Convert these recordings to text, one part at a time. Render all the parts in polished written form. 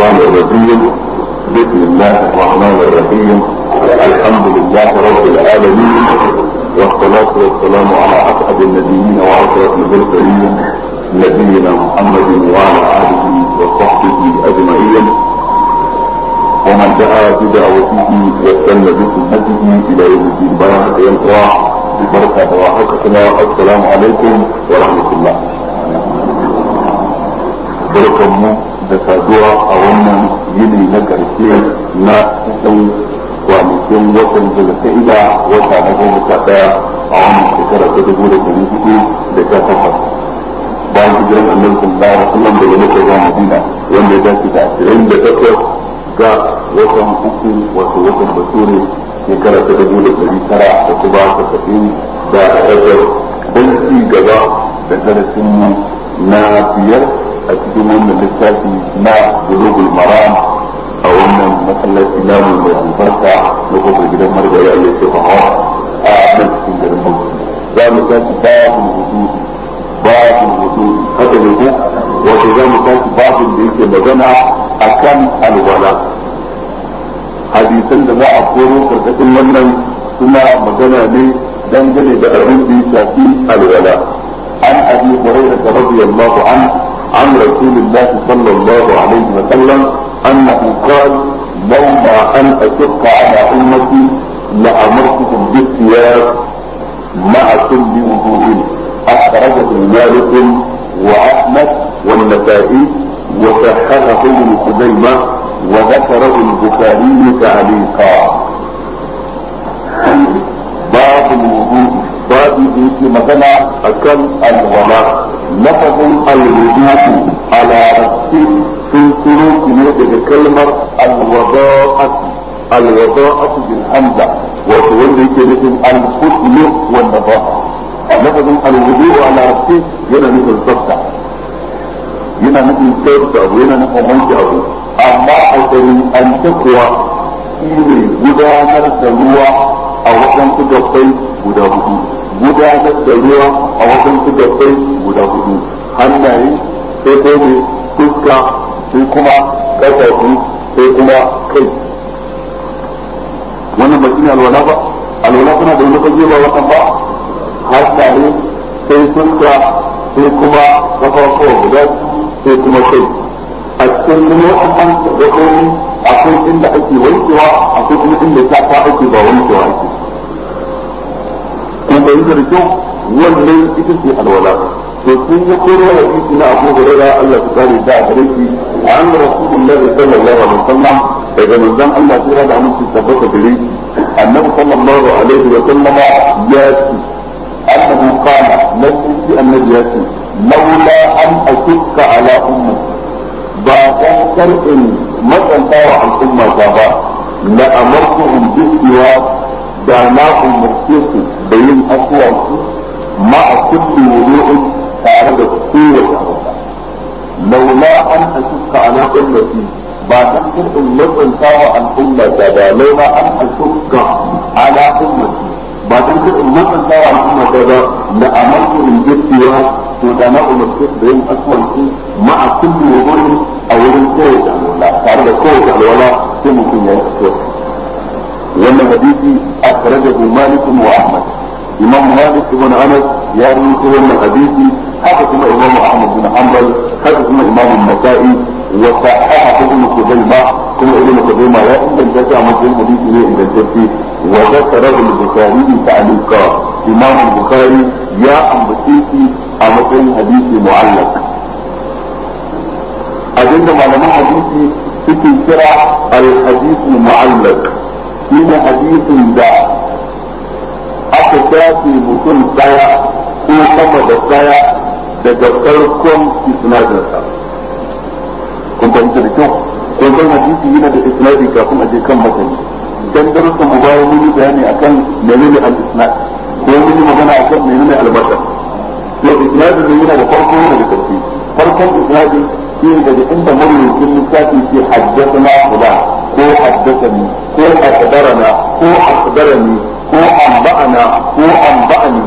الشيطان الرجيم. بسم الله الرحمن الرحيم. الحمد لله رب العالمين، والصلاة والسلام على أسعد النبيين وأشرف المرسلين نبينا محمد وعلى آله وصحبه أجمعين، ومن دعا بدعوته واستنى بسنته إلى يوم الدين. بارك الله ببركة وحكمة. السلام عليكم ورحمة الله. barkanmu da saduwa a wannan yini na ƙarshe na cikin kwanakin watan zulka'ida, wata na 11 a wannan shekara ta 1418 bayan hijiran annabi sallallahu alaihi wasallam daga Makka zuwa Madina, wanda ya dace da 28 ga watan uku, wato watan Bature, shekara ta 1970 da don ci gaba da darasinmu na biyar a cikin wannan littafi na Bulugul Maram a wannan masallaci namu mai albarka na kofar gidan margari Allah ya fahawa a nan cikin garin Bauchi. Za mu tashi babin hudu haka ne ko wato za mu tashi babin da yake magana akan alwala. Hadisan da za a koro karkashin wannan suna magana ne dangane da abin da ya shafi alwala. An Abi Hurairah radiyallahu anhu عن رسول الله صلى الله عليه وسلم أنه قال: لولا أن أشق على أمتي لأمرتهم بالثياب مع كل وضوء. أخرجه مالك وأحمد والنسائي وصححه ابن خزيمة وذكره البخاري تعليقا. باب الوضوء، باب في مثلا أكل الولاء. لفظ الوضوء على رأسه في سلوك نجد كلمة الوضاءة بالحمزة، وتولي كلمة الفضل والنظافة. لفظ الوضوء على رأسه ينا مثل الصفة، ينا مثل الصفة، وينا مثل منك أبو. أما أجري أن تقوى إلي gudanar da ruwa a wajen kudafai guda hudu, gudanar da ruwa a wajen kudafai guda hudu, hannaye sai kome, fuska sai kuma ƙafafu sai kuma kai. wannan ba shi ne alwala ba? alwala kuna da wani fage ba wannan ba? hannaye sai fuska sai kuma ƙafafu guda sai kuma kai. a cikin waɗannan gaɓoɓi akwai inda ake wankewa, akwai kuma inda shafa ake ba wankewa ake. kun fahimta da kyau? wannan ita ce alwala. to sun yi koro hadisi na Abu Hurairah Allah ta kare da gare shi an Rasulullahi sallallahu alaihi wasallam, daga manzon Allah sai da aminci tabbata gare shi. annabi sallallahu alaihi wasallam ya ce annahu qala lalle annabi ya ce laula an ashqa ala ummati, ba dan kar'in matsanta wa al'umma ta ba, la amartuhum bis-siwak, da na umarce su da yin aswaki ma'a kulli wudu'in, tare da kowace abuwa. laula an ashqa ala ummati, ba dan kar'in matsanta wa al'umma ta ba, laula an ashqa ala ummati, ba dan kar'in matsanta wa al'umma ta ba, la amartuhum bis-siwak, to da na umarce su da yin aswaki ma'a kulli wudu'in, a wurin kowace alwala, tare da kowace alwala sai mutum ya yi aswaki. wannan hadisi akhrajahu Malik wa Ahmad. Imam Malik ibn Anas ya rawaito wannan hadisi, haka kuma Imam Ahmad bin Hanbal, haka kuma Imam An-Nasa'i wa sahahahu Ibn Khuzaimah, kuma Ibn Khuzaimah ya inganta shi a matsayin hadisi ne ingantacce. wa zakarahu al-Bukhari ta'liqa, Imam Bukhari ya ambace shi a matsayin hadisi mu'allaq. abinda malaman hadisi suke kira al-hadith mu'allaq shine hadisin da aka shafe mutum daya ko sama da daya daga farkon isnadinsa. kun fahimta da kyau? kun san hadisi yana da isnadi kafin a je kan matani. dan darasin mu bayan mun yi bayani akan menene al-isnad, ko mun yi magana akan menene al-matan. to isnadin ne yana da farko yana da ƙarshe. farkon isnadi shi daga inda marubucin littafi ke haddathana fulan, ko haddathani, ko akhbarana, ko akhbarani, ko anba'ana, ko anba'ani,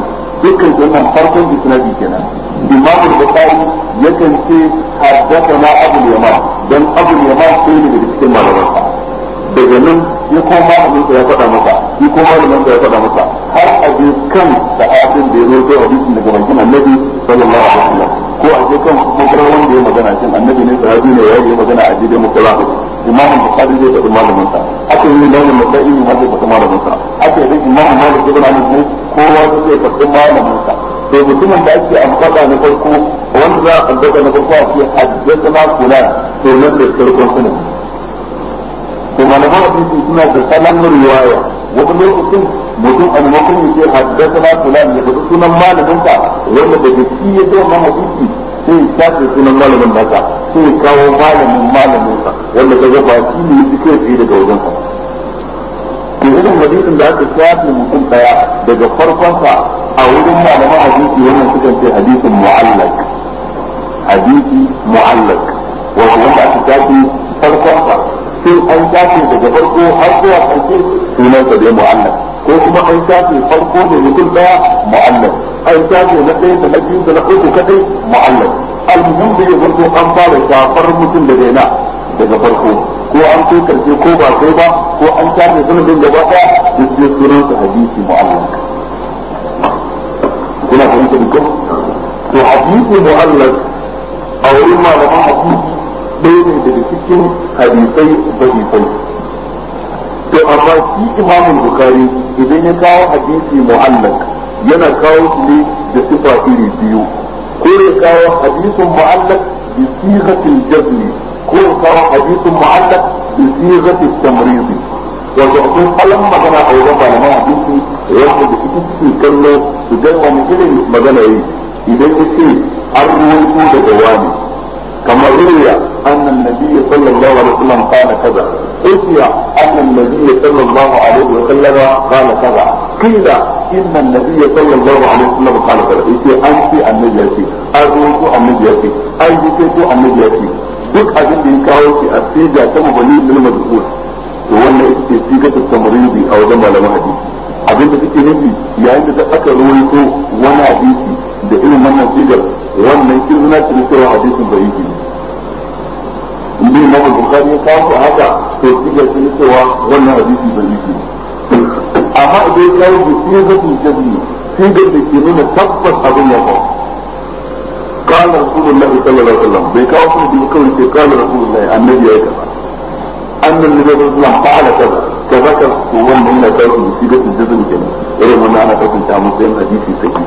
dukkan wannan farkon isnadi kenan imam al-bukhari yakan ce haddathana abu al-yaman dan abu al-yaman sai ne daga cikin malamansa daga nan ya kuma malamin ya faɗa masa shi kuma malamin ya faɗa masa har a je kan sahabin da ya zo hadisin daga bakin annabi sallallahu alaihi wasallam ko a je kan makarar wanda ya magana cin annabi ne sahabi ne ya yi magana a jide mukalla imam al-bukhari zai faɗi malamin sa aka yi malamin nasa'i ne zai faɗi malamin sa aka yi imam malik ibn anas ne kowa zai faɗi malamin sa to mutumin da ake amfada na farko wanda za a ambata na farko a ce haddathana fulan to nan da farkon sunan to malaman hadisi suna da salon riwaya wani lokacin mutum a maimakon ya ce haddathana fulan ya faɗi sunan malamin sa wanda daga shi ya zo na hadisi sai ya shafe sunan malamin nasa sai ya kawo malamin sa wanda ka ba shi ne ya kai tsaye daga wajen sa to irin hadisin da aka shafe mutum daya daga farkon sa a wurin malaman hadisi wannan suka ce hadisin mu'allaq hadisi mu'allaq wato wanda aka shafe farkon sa sai an shafe daga farko har zuwa ƙarshe sunan sa dai mu'allaq ko kuma an shafe farko da mutum daya mu'allaq an shafe na ɗaya da na biyu da na uku kadai mu'allaq almuhim da ya farko an fara shafar mutum daga ina daga farko ko an kai karshe ko ba kai ba ko an shafe sanadin gaba ɗaya duk sai sunan sa hadisi mu'allaq kuna fahimta da kyau to hadisi mu'allaq a wurin malaman hadisi ɗaya ne daga cikin hadisai da'ifai to amma shi imamul bukhari idan ya kawo hadisi mu'allaq yana kawo shi ne da sifa iri biyu ko ya kawo hadisin mu'allaq bi sighatil jazm ko ya kawo hadisin mu'allaq bi sighatil tamrid wato akwai kalan magana a wajen malaman hadisi wanda da ita suke kallo su ga wani irin magana yi idan ya ce an ruwaito daga wani kamar ruya annan nabiyyi sallallahu alaihi wasallam kana kaza usiya annan nabiyyi sallallahu alaihi wasallam kana kaza kila inna nabiyyi sallallahu alaihi wasallam kana kaza yace an ce annabi ya ce an ruwaito annabi ya ce an yi ko annabi ya ce duk abin da ya kawo shi a sija ta mabani lil mazkur to wannan ita ce siga ta tamridi a wajen malaman hadisi abin da suke nufi yayin da aka ruwaito wani hadisi da irin wannan sigar wannan kirna ce cewa hadisin bai yi inda Imam Bukhari ya kawo haka to sigar ce cewa wannan hadisi bai yi amma idan ya kawo sigar ta jazmi sigar da ke nuna tabbas abin ya faru قال رسول الله صلى الله عليه وسلم بيكاو في بكون قال رسول الله النبي يا كذا أن النبي صلى الله عليه وسلم فعل كذا كذا هو من هنا كان مصيبة الجزم كذا إذا من أنا كنت تعمل زين حديثي سكين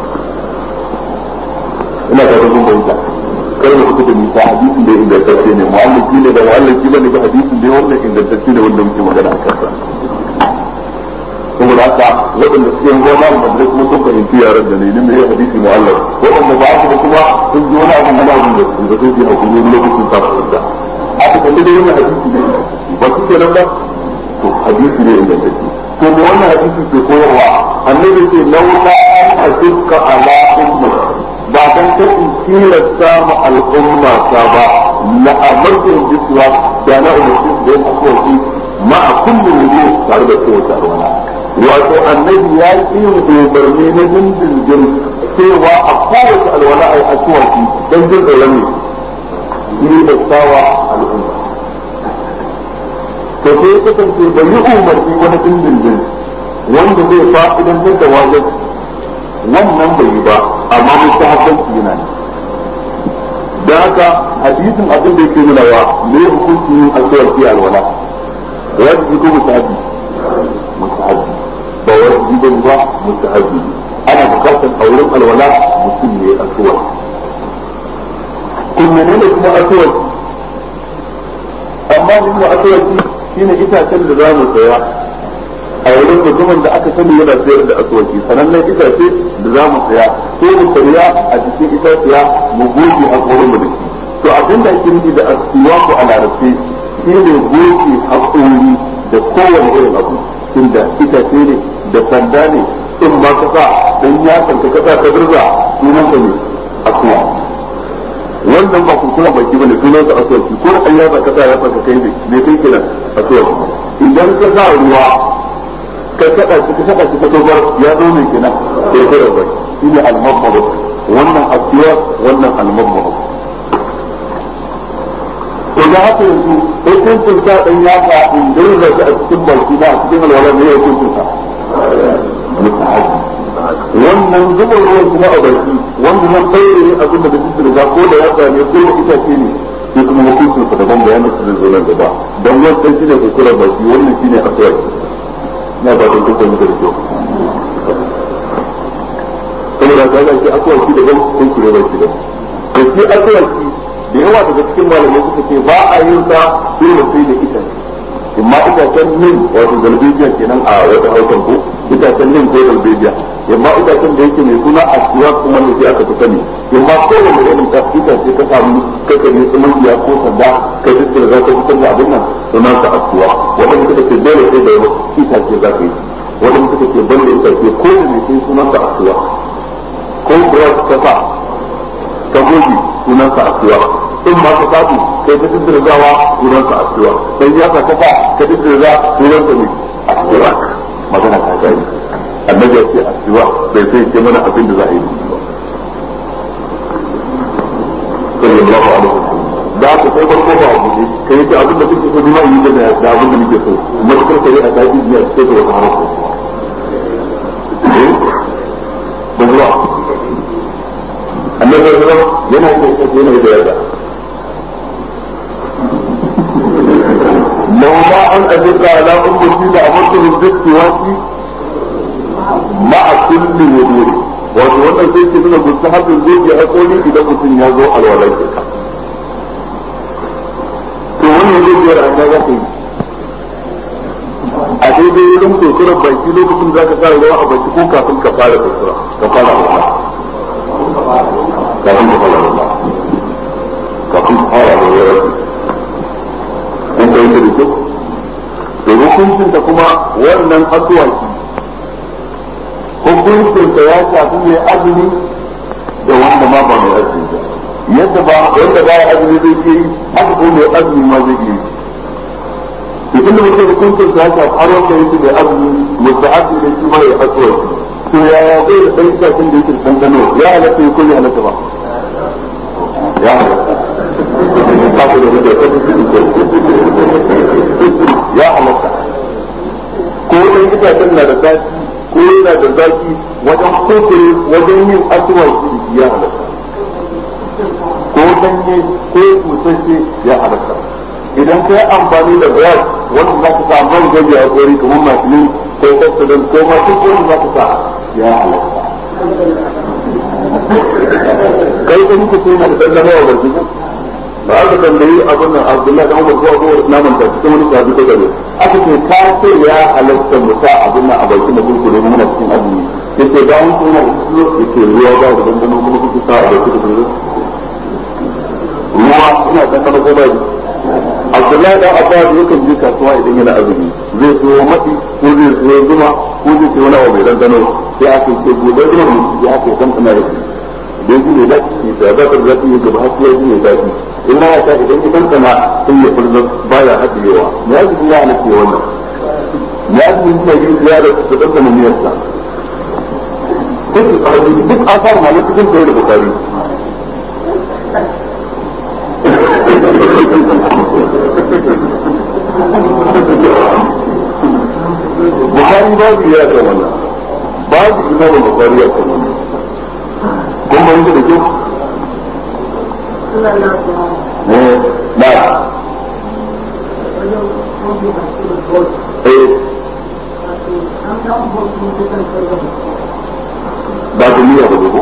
ina ka rubun bauta kar mu kuka mi ta hadisin da ingantacce ne mu'allaki ne da mu'allaki bane ba hadisin da wannan ingantacce ne wanda muke magana akan sa saboda haka waɗanda suke yin gona da madrai kuma sun fahimci yaran da ne mai hadisi mu'allaf waɗanda ba su da kuma sun ji wani abin wani abin da su da sun ji hakuri lokacin sa da aka kalli da wannan hadisi ne ba su ke nan ba to hadisi ne ingantacce to da wannan hadisi ke koyarwa annabi ce laula an ashukka ala umma ba dan ta tilasta ma al'umma ta ba la amartu biswa da na umarci da ya akwai ma'a kullu wudu tare da kowace arwana wato annabi ya yi umarni na dindindin cewa a kowace alwala ai asuwaki don jin tsoron ne yi da tsawa al'umma to sai ya kasance da yi umarni wani dindindin wanda zai fa'idantar da wajen wannan bai yi ba amma mun ta habbanci yana ne da haka hadisin abin da yake nuna wa ne hukunci yin asuwaki alwala wajibi ko mutahabi mutahabi ba wajibi ba mutahabi ana bukatar auren alwala mutum ne asuwa kun menene kuma asuwa amma ne asuwa shine itacen da za mu saya a wurin mutumin da aka sani yana sayar da asuwaki sanannen itace da za mu saya ko mu saya a cikin itaciya mu goge haƙorin mu da shi to abin da ake nufi da asuwa ko a larabci shine goge haƙori da kowane irin abu tunda itace ne da sanda ne in ba ka sa dan ya sanka kasa ka dirza sunan ka ne asuwa wannan ba kuma baki bane sunan ka asuwa ko da ya sanka kasa ya sanka kai ne kai kenan asuwa idan ka sa ruwa ka saka shi ka dogar ya zo ne kenan kirkirar bai shine al-mabmar wannan asiya wannan al-mabmar to da haka yanzu hukuncin sa dan ya ka indin da a cikin baki da a cikin alwala ne hukuncin sa wannan zubar ruwan kuma a baki wanda nan tsaye ne abin da bisu da ko da ya tsane ko da itace ne sai kuma hukuncin sa daban bayanin su zai nan gaba dan wannan shine hukuncin baki wannan shine asiya na ba don kuka muka da kyau saboda ta ga shi akwai da ban kun kure ba shi da to shi akwai da yawa daga cikin malamai suka ce ba a yin sa dole sai da ita imma itacen nin wato galbejiya kenan a wata hausar ko itacen nin ko galbejiya imma itacen da yake mai suna asiwa kuma ne aka fi sani imma kowane irin ta itace ka samu kakari tsumangiya ko sanda ka jiskira za ka fitar da abin nan sunan sa asiwa wadanda suka ce dole sai da itace za ka yi wadanda suka ce banda itace ko da mai sai sunan sa asiwa ko brush ka sa ka goge sunan sa asiwa in ma ka sabu kai ka dirgawa sunan sa asiwa sai ya ka kafa ka dirga sunan sa ne asiwa magana ta gani annabi ya ce asiwa bai sai ce mana abin da za a yi sallallahu alaihi wasallam da ka sai farko ba abu ne kai ce abin da kuke so ma yi da abin da nake so mutakar kai a tafi biya sai da wata harfa bazura annabi yana da yadda لولا أن أجر على أمتي لأمرتهم بالسواك مع كل وضوء وأنا سيدي من المستحب الزوج يقولي إذا كنت يازو على وليك تقول يزوج يرعنا يقين أجيب يلوم تكرة بيتي لو كنت ذاك قال لو أبيتي كون كافل كفارة تكرة كفارة الله كافل كفارة الله كافل كفارة الله kun kai da duk to hukuncin ta kuma wannan asuwaki hukuncin ta ya shafi mai azumi da wanda ma ba mai azumi ba yadda ba wanda ba azumi zai yi haka ko mai azumi ma zai yi to tunda mutum hukuncin ta ya shafi har wanda yake mai azumi mustahabi ne shi ma ya asuwaki to yaya zai da ɗan shafin da yake ɗanɗano ya halatta ya kulle halatta ba ya halatta ya halatta ko dan itacen na da zaki ko yana da zaki wajen kokore wajen yin asuwaki ya halatta ko danye ko busasshe ya halatta idan kai amfani da brush wanda za ka sa man gaji a kori kamar masu ko kwastodan ko masu kori za ka sa ya halatta kai ɗan kusa yana da ɗanɗano a barci ba aka tambayi abin nan Abdullahi dan Umar ko Abu Naman ta cikin wani sabi ko gare aka ce ka ce ya halatta musa abin nan a bakin da kurku ne muna cikin azumi yace da mun kuma yace ruwa ba da dandano kuma kuke sa a bakin da kurku ruwa ina dandano ko bai Abdullahi dan Abbas yakan je kasuwa idan yana azumi zai so mati ko zai so zuma ko zai so wani abu mai dandano sai aka ce bude zuma mu ya aka san kana yi dan shi ne da shi da ba ta da shi gaba har sai ne da shi ina ya ta idan idan kana sun ya fulzar baya hadiyewa ya ji ya nake wannan ya ji ne yin ziyara da dukkan niyyarsa duk asar malaka cikin da Bukhari Bukhari babu ya ga wannan babu Imam Bukhari ya ga wannan kun ban da kyau لا بعد المية بجيبه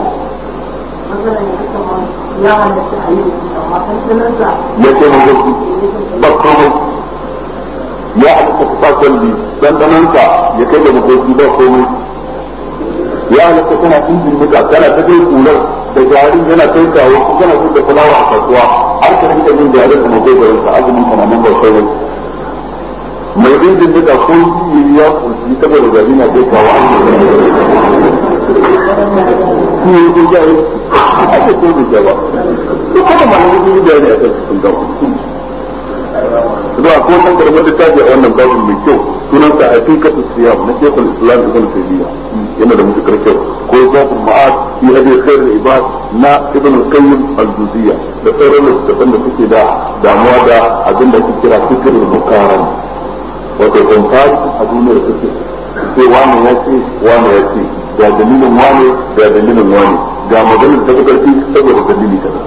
يكون مجلسي بطرمه يا أهلك تفاصل لي سنتنانك يكون مجلسي بطرمه يا أهلك تنا تنزل مكا كان تدري أولا da jari yana kai kawo ko kana so da fulawa a kasuwa har ka rinka yin jarin da mutai da ranka azumin kana nan ba sai mai rinjin da ko yi ya kulli saboda jari na kai kawo ko yi ko jari ake so da jawa ko kuma malamin yi da ne a kan sun gaba zuwa ko san karɓar littafi a wannan babin mai kyau sunan ta haqiqatu siyam na Sheikhul Islam Ibn Taymiyyah yana da mutukar kyau ko zafin ma'ad fi hadi khair al-ibad na Ibn al-Qayyim al-Juziyya da sauran littattafan da suke da damuwa da abin da ake kira fikrul muqaran wato comparison a duniyar suke sai wani ya ce wani ya ce ga dalilin wani ga dalilin wani ga maganar da karfi saboda dalili kaza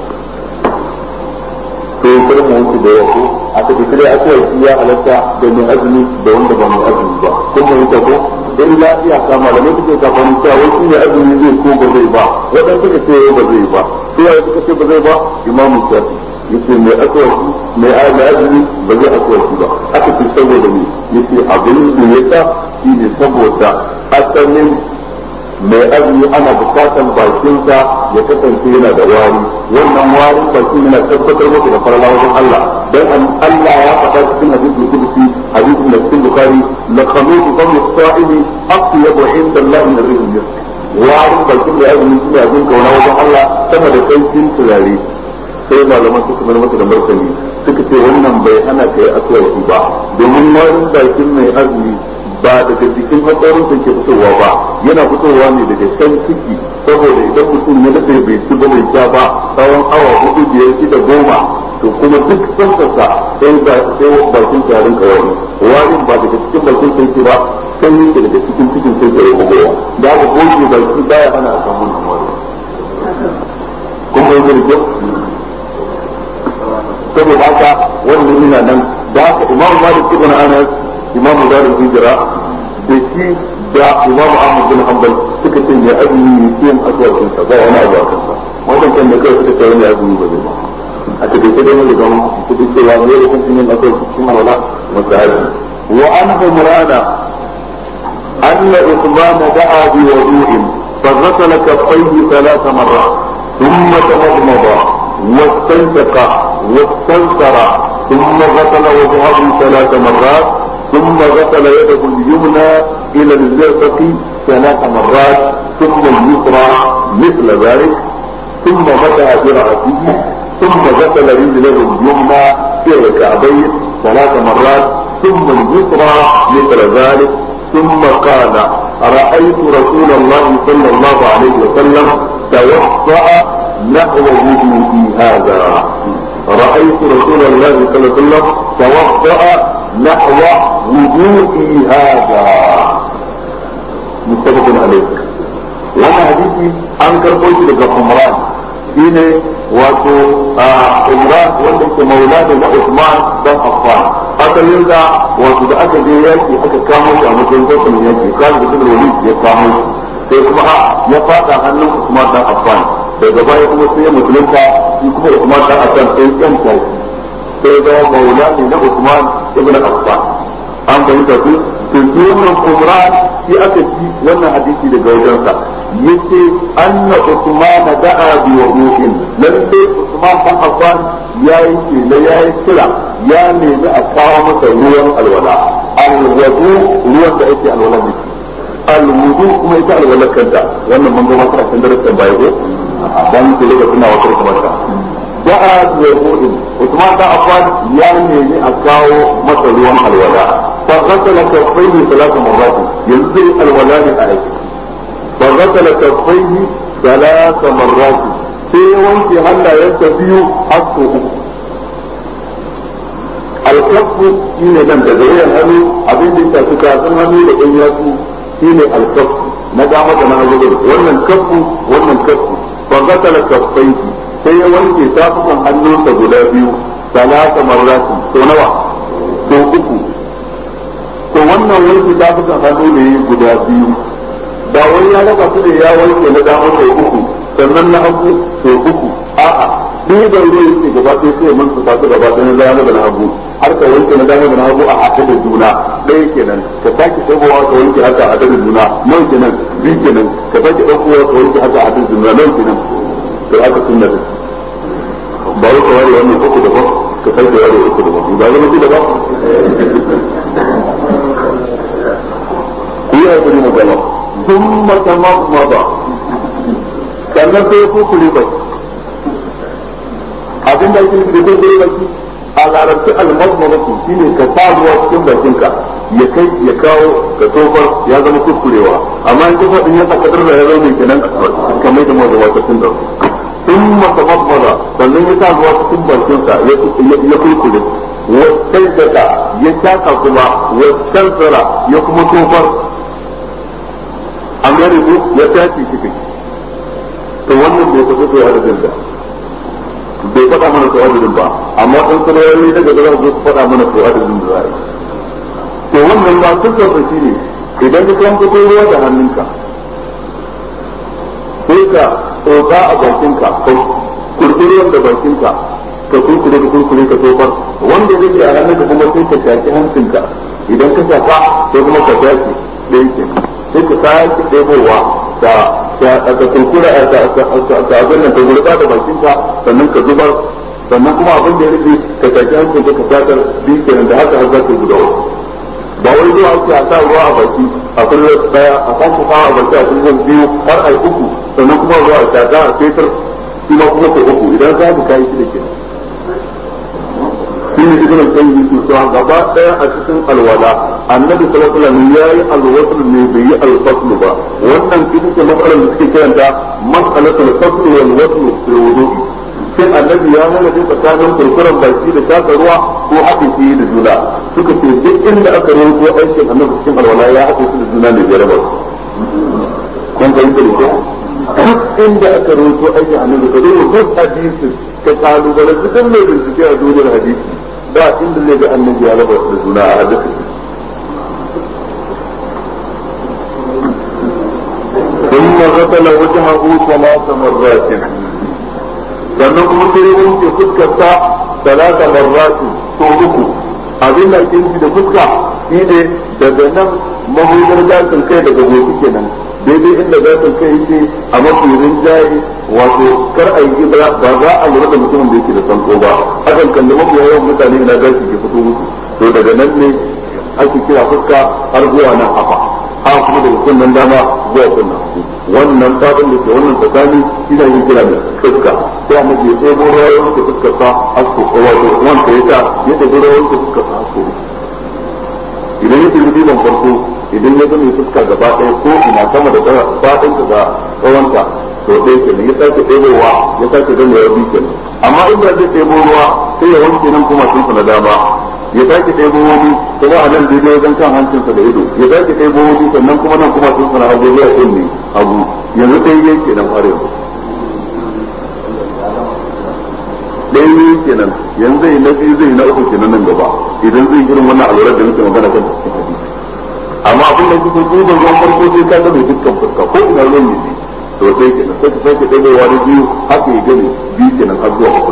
to sai mu wuce da yau a take kire akwai ya halatta da mai azumi da wanda ba mai azumi ba kuma wuce ko in lafiya ka malamai suke kafin cewa wai shi ne azumi zai ko ba zai ba wadanda suka ce ba zai ba sai ya suka ce ba zai ba imamu shafi yace mai akwai mai azumi ba zai akwai ba aka ce saboda ne yace abin da yasa shi ne saboda asalin mai azumi ana bukatan bakinsa ya kasance yana da wari wannan warin bakin yana tabbatar maka da farala wajen Allah dan Allah ya faɗa cikin hadisul qudsi hadisin da cikin bukhari la khamutu fam as-sa'imi aqyabu 'inda Allah min ar-rih al-misk warin bakin da azumi shi ne abin kauna wajen Allah sama da kancin turare sai malaman suka bar masa da martani suka ce wannan bai hana kai aswaki ba domin warin bakin mai azumi ba daga jikin hatsarin da ke fitowa ba yana fitowa ne daga can ciki saboda idan mutum ya daɗe bai ci ba bai sha ba tsawon awa 4, 5, 6, 10 to kuma duk sassasa sai bakin tarin kawai warin ba daga cikin bakin sai ba sai yake daga cikin cikin sai ke rubuwa da aka goge baki baya hana a samun wari kuma yanzu da kyau saboda haka wannan yana nan da haka imam malik ibn anas imamu darul hijra da shi da imamu ahmad bin hanbal suka ce ya azumi yin aswakin sa ba wani abu a kansa wannan kan ne kai suka ce wani azumi ba zai ba a take da mun riga mun kudu cewa ne da kun yin aswakin cikin wala musahabi wa anhu murana anna uthman da'a bi wudu'in فغسل كفيه 3 مرات ثم تمضمض واستنشق واستنثر ثم غسل وجهه 3 مرات ثم غسل يده اليمنى الى المرفق 3 مرات ثم اليسرى مثل ذلك ثم مسح برأسه ثم غسل رجله اليمنى الى الكعبين 3 مرات ثم اليسرى مثل ذلك ثم قال رأيت رسول الله صلى الله عليه وسلم توضأ نحو وضوئي هذا رأيت رسول الله صلى الله عليه وسلم توضأ نحو وضوئي هذا متفق عليه وانا حديثي انكر قلت لك عمران شيني واتو عمران wanda ke maula da Uthman dan Affan asalin da wato da aka je yaki aka kamo shi a matsayin gwamnan yaki kan da bin Walid ya kamo shi sai kuma ya fada hannun Uthman dan Affan daga baya kuma sai ya musulunta shi kuma Uthman dan Affan sai ya kanta sai da maula ne na Uthman ibn Affan an fahimta su to wannan Umran shi aka ci wannan hadisi daga wajensa yace anna Uthman da'a bi wudu'in lalle Uthman bin Affan yayi kira ya nemi a kawo masa ruwan alwala alwudu ruwan da yake alwala ne alwudu kuma ita alwala kanta wannan mun ga masa a cikin darasin baya ko dan ku da kuma wata kuma ta da'a bi wudu'in Uthman bin Affan ya nemi a kawo masa ruwan alwala fa ghasala kaffayhi 3 marrat yanzu alwala ne a yake فغسل كفيه 3 مرات sai wanke hannayensa biyu har sau uku alkafu shi ne nan da zauyar hannu abin da ya shafi kafin hannu da ɗan yatsu shi ne alkafu na dama da na hagu wannan kafu ba gasala kafai sai ya wanke tafukan hannunsa guda biyu 3 marrati sau nawa sau uku to wannan wanke tafukan hannu ne guda biyu ba wani ya raba su da ya wanke na dama sau uku sannan na hagu sau uku a'a duk da ruwa yake gaba ɗaya sai man su tasu gaba ɗaya na dama da na hagu har ka wanke na dama da na hagu a haɗe da juna ɗaya kenan ka sake ɗaukowa ka wanke haka a haɗe da juna nawa kenan biyu kenan ka sake ɗaukowa ka wanke haka a haɗe da juna nawa kenan to aka sunna da ba wai ka ware wannan uku daban ka sake ware uku daban ba zama shi daban ku yi haƙuri na gama ثم تمضمض sannan sai ko kuli bai abin da yake da zai baki a larabci al-mazmumatu shine ka sa ruwa cikin bakinka ya kai ya kawo ka tofar ya zama kuskurewa amma in kafa din ya saka darra ya zama kenan kamar da mawa wata tun da sun masa mabbala sannan ya sa ruwa cikin bakinsa ya kurkure wasan daga ya shaka kuma wasan tsara ya kuma tofar an gane ko ya tashi shi kai to wannan bai tafi sai adadin da bai faɗa mana ko adadin ba amma sun sarari daga da za su faɗa mana ko adadin da za a yi to wannan ba sun tafi shi ne idan ka kan fito ruwa da hannunka sai ka tsotsa a bakinka ka kurkuruwan da bakinka ka kurkure ka tofar wanda zai a hannunka kuma sai ka shaki hancinka idan ka shafa sai kuma ka shaki ɗaya ke sai ka sake ɗebowa da kurkura ta abin nan ka gurɓa da bakinka sannan ka zubar sannan kuma abin da ya rufe ka shaki hancinka ka shakar biyu kenan da haka har za ka guda wasu ba wai zuwa ake a sa ruwa a baki a kullum daya a sake sawa a baki a kullum biyu har a uku sannan kuma ruwa a shaka a fetar shi ma kuma ko uku idan za ka kayi shi da ke shi ne ibn al-qayyim yake cewa gaba daya a cikin alwala annabi sallallahu alaihi wasallam yayi alwasl ne bai yi al-fasl ba wannan ita ce matsalar da suke kiranta mas'alatul fasl wal wasl fi wudu'i sai annabi ya nuna dai tsakanin kurkuren baki da shaka ruwa ko haɗe shi da juna suka ce duk inda aka rawaito aikin annabi cikin alwala ya haɗe shi da juna ne bai raba kun ga yadda ko duk inda aka rawaito aikin annabi ka zo duk hadisi ka kalubale duk mai bincike a duniyar hadisi ba inda zai ga annabi ya raba da juna a hadisi ثم غسل وجهه 3 مرات sannan kuma sai ya wanke fuskarsa 3 marrati to uku abin da ake nufi da fuska shi ne daga nan mahudar gashin kai daga gobe kenan daidai inda gashin kai yake a mafi rinjaye wato kar a yi ba za a lura da mutumin da yake da sanko ba akan kalli mafi yawan mutane ina gashi ke fito musu to daga nan ne ake kira fuska har zuwa nan hafa a kuma daga kunnen dama zuwa kunnen wannan fadin da ke wannan tsakani ina yin kira da fuska sai annabi ya tsebo ruwa ya wanke fuskar sa asko wato wanda ya ta ya tsebo ruwa ya wanke fuskar sa asko idan ya tsebo ban farko idan ya zama fuska gaba ɗaya ko ina sama da fadin da tsawonta to dai kenan ya sake tsebowa ya sake zama ya bi kenan amma in da zai tsebo ruwa sai ya wanke nan kuma sun na dama ya sake ɗebo wani kuma a nan daidai wajen kan hancinsa da ido ya sake ɗebo wani sannan kuma nan kuma sun sana hagu zuwa kunne hagu yanzu ɗaya yake nan har yanzu ɗaya yake nan yanzu zai na biyu zai na uku kenan nan gaba idan zai irin wannan alwarar da muke magana kan cikin hadisi amma abin da kuke so da ruwan farko sai ka ga mai dukkan fuska ko ina ruwan ne to sai kenan sai ka sake ɗebowa da biyu haka ya gani biyu kenan har zuwa uku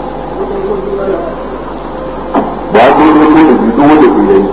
ba a yi wani da biyu wanda ke yayi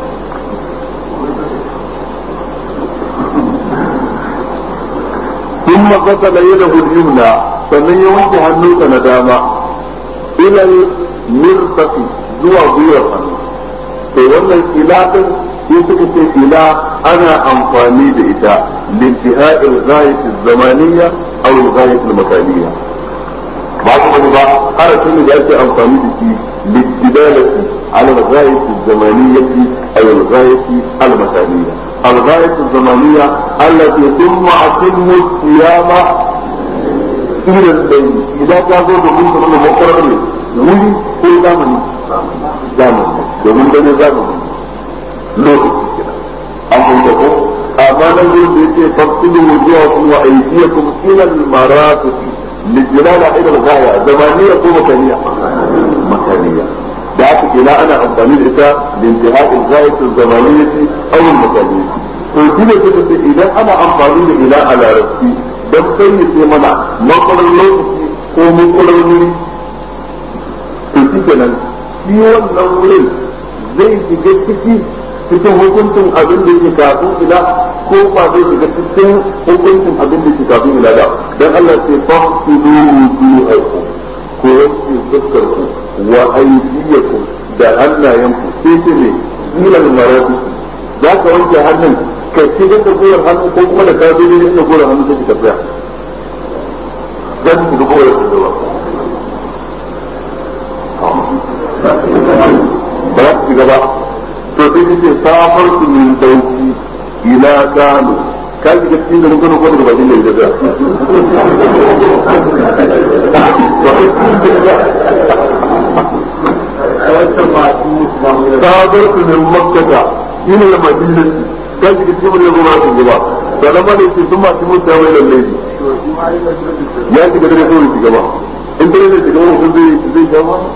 sun makasa da yadda hujjumna sannan ya wanke hannunsa na dama ilal mirfaqi zuwa gwiwar hannu to wannan ilatin sai suka ce ila ana amfani da ita lintihai al-ghayat az-zamaniyya aw al-ghayat al-makaniyya ba ku ba harafin da ake amfani da shi lidilalati ala al-ghayat az-zamaniyya aw al-ghayat al-makaniyya al-ghayat az-zamaniyya allati thumma atimmu as-siyama ila al-layl idan ka zo da mun kuma mukarrar ne wuri ko zamani domin dane zamani lokaci kenan an kuma ko amma nan gurin da yake fasilu wujuhakum wa aydiyakum ila al-marafiq lijlala ila al-ghaya zamaniya ko makaniya da aka kila ana amfani da ita lintihai al-ghaya az-zamaniyati aw al-makaniyya to dole ko ce idan ana amfani da ila a larabci dan sai mana makwarar lokaci ko makwarar wuri to shi kenan shi wannan wurin zai shiga cikin hukuncin abin da yake kafin ila ko ba zai shiga cikin hukuncin abin da yake kafin ila da dan Allah sai fa su wujuhakum ko wanke fuskar ku wa aydiyakum da hannayenku sai ce ne ilal marafiq za ka wanke hannun ka shiga da gwiwar hannu ko kuma da ka zo ne da gwiwar hannu sai ka tsaya za ka shiga gwiwar hannu ba za su shiga ba to sai kace safar su min dauki ila kano ka ji ga cikin garin Kano ko daga bakin da ya safar su min makkata ila madina ka ji ga cikin garin Kano ba da nan bane ce sun ma ci mutu ya wai lalle ya shiga da kawai shiga ba in dai ne shiga wani zai sha ba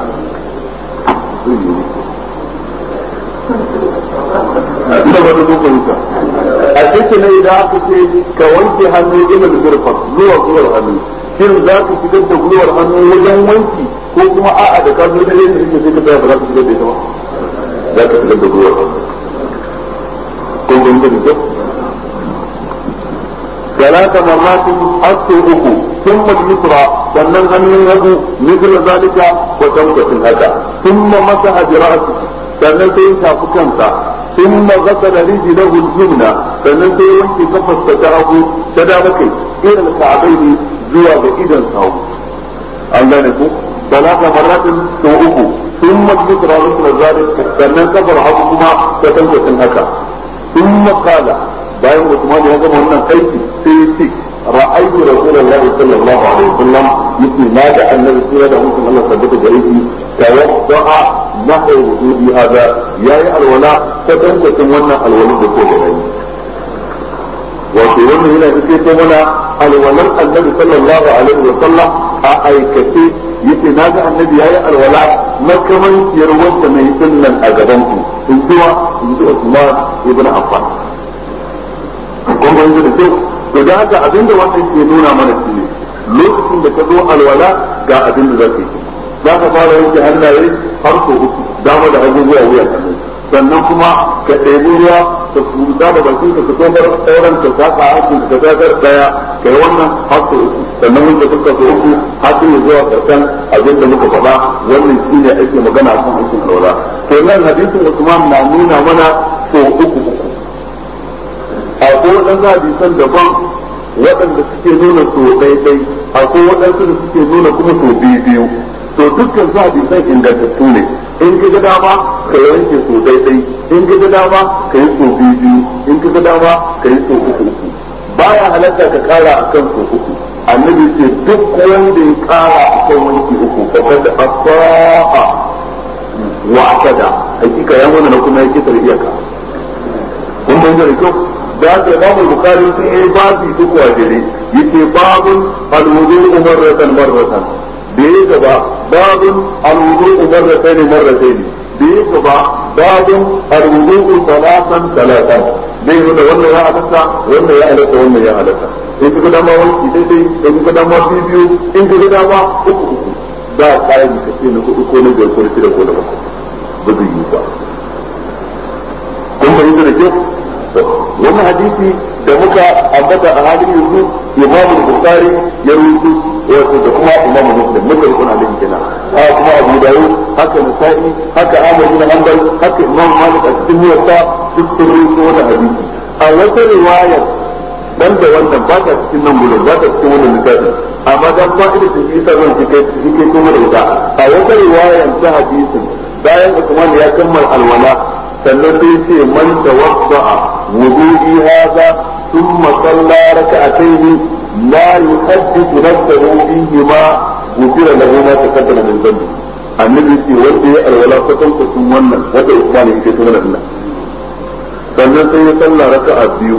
ina ba da zuwa wuta a cikin ne da aka ce ka wanke hannu ina da zurfa zuwa gwiwar hannu shin za ka shigar da gwiwar hannu wajen wanki ko kuma a'a da ka zo da ne da sai ka tsaya ba za ka shigar da ita ba za ka shigar da gwiwar hannu ko kun ga da ثلاث مرات أسوءه ثم اليسرى sannan hannun hagu misal zalika wa tawbatin haka thumma masaha bi ra'sihi sannan sai ya shafi kansa thumma ghasala rijlahu al-yumna sannan sai ya wanke kafarsa ta hagu ta dama kai ila al-ka'bayn zuwa ga idan sawu an gane ku salata marratin sau uku thumma al-yusra misal zalika sannan kafar hagu kuma ta tawbatin haka thumma qala bayan Usman ya gama wannan aiki sai ya ce ra'aytu rasulullahi sallallahu alaihi wasallam yake na da annabi sura da mutum Allah tabbata gare shi tawadda'a nahwu wujudi hada yayi alwala ta tantancin wannan alwala da ko da yi wato wannan yana cikin ko mana alwalar annabi sallallahu alaihi wasallam a aikace yake na ga annabi yayi alwala makamanciyar wanda mai sunnan a gaban ku in zuwa Usman ibn Affan kuma yanzu da kyau to da haka abinda wannan ke nuna mana shi ne lokacin da ka zo alwala ga abin da zaka yi za ka fara yanke hannaye har ko uku dama da hagu zuwa wuyan hannu sannan kuma ka ɗebi ruwa ka fuda da bakin ka fito bar sauran ka saka hakin ka zakar daya kai wannan har ko uku sannan wanda kuka so uku har ya zuwa karshen abin da muka faɗa wannan shine ake magana kan aikin alwala to nan hadisin Usman na nuna mana so uku akwai waɗansu hadisan daban waɗanda suke nuna so ɗaiɗai akwai waɗansu da suke nuna kuma so biyu to dukkan su hadisan ingantattu ne in ka ga dama ka yanke so ɗaiɗai in ka ga dama ka yi so biyu in ka ga dama ka yi so uku baya halatta ka kara akan so uku annabi ce duk wanda ya kara akan wanki uku fa kada asa'a wa akada hakika ya wannan kuma yake tarbiyyaka kun bayyana da kyau da haka Imam Bukhari sun yi babu duk wajiri yake babun al-wudu'u marratan da ya gaba babun al-wudu'u marratayn da ya gaba babun al-wudu'u salatan dai wanda wannan ya halatta wannan ya halatta wannan ya halatta in kuka dama wanki daidai in kuka dama biyu in kuka dama uku da kayan da kake na hudu ko na biyar ko na shida ko na bakwai ba zai yi ba kun bayyana da kyau wannan hadisi da muka ambata a halin yanzu Imam Bukhari ya rubuta wato da kuma Imam Muslim muka rubuta hadisi kenan haka kuma Abu Dawud haka Nasa'i haka Ahmad bin Hanbal haka Imam Malik a cikin Muwatta duk sun rubuta wannan hadisi a wata riwaya dan da wannan ba ta cikin nan gurin ba ta cikin wannan littafin amma dan fa'ida ta yi sabon shi kuma da ita a wata riwaya ta hadisin bayan Usman ya kammala alwala sannan sai ce man tawadda'a wudu'i hadha thumma salla rak'atayn la yuhaddithu nafsahu fihi ma ghufira lahu ma taqaddama min dhanbi annabi ce wanda ya alwala kwatan kwatan wannan wanda Usman yake tuna da Allah sannan sai ya salla raka'a biyu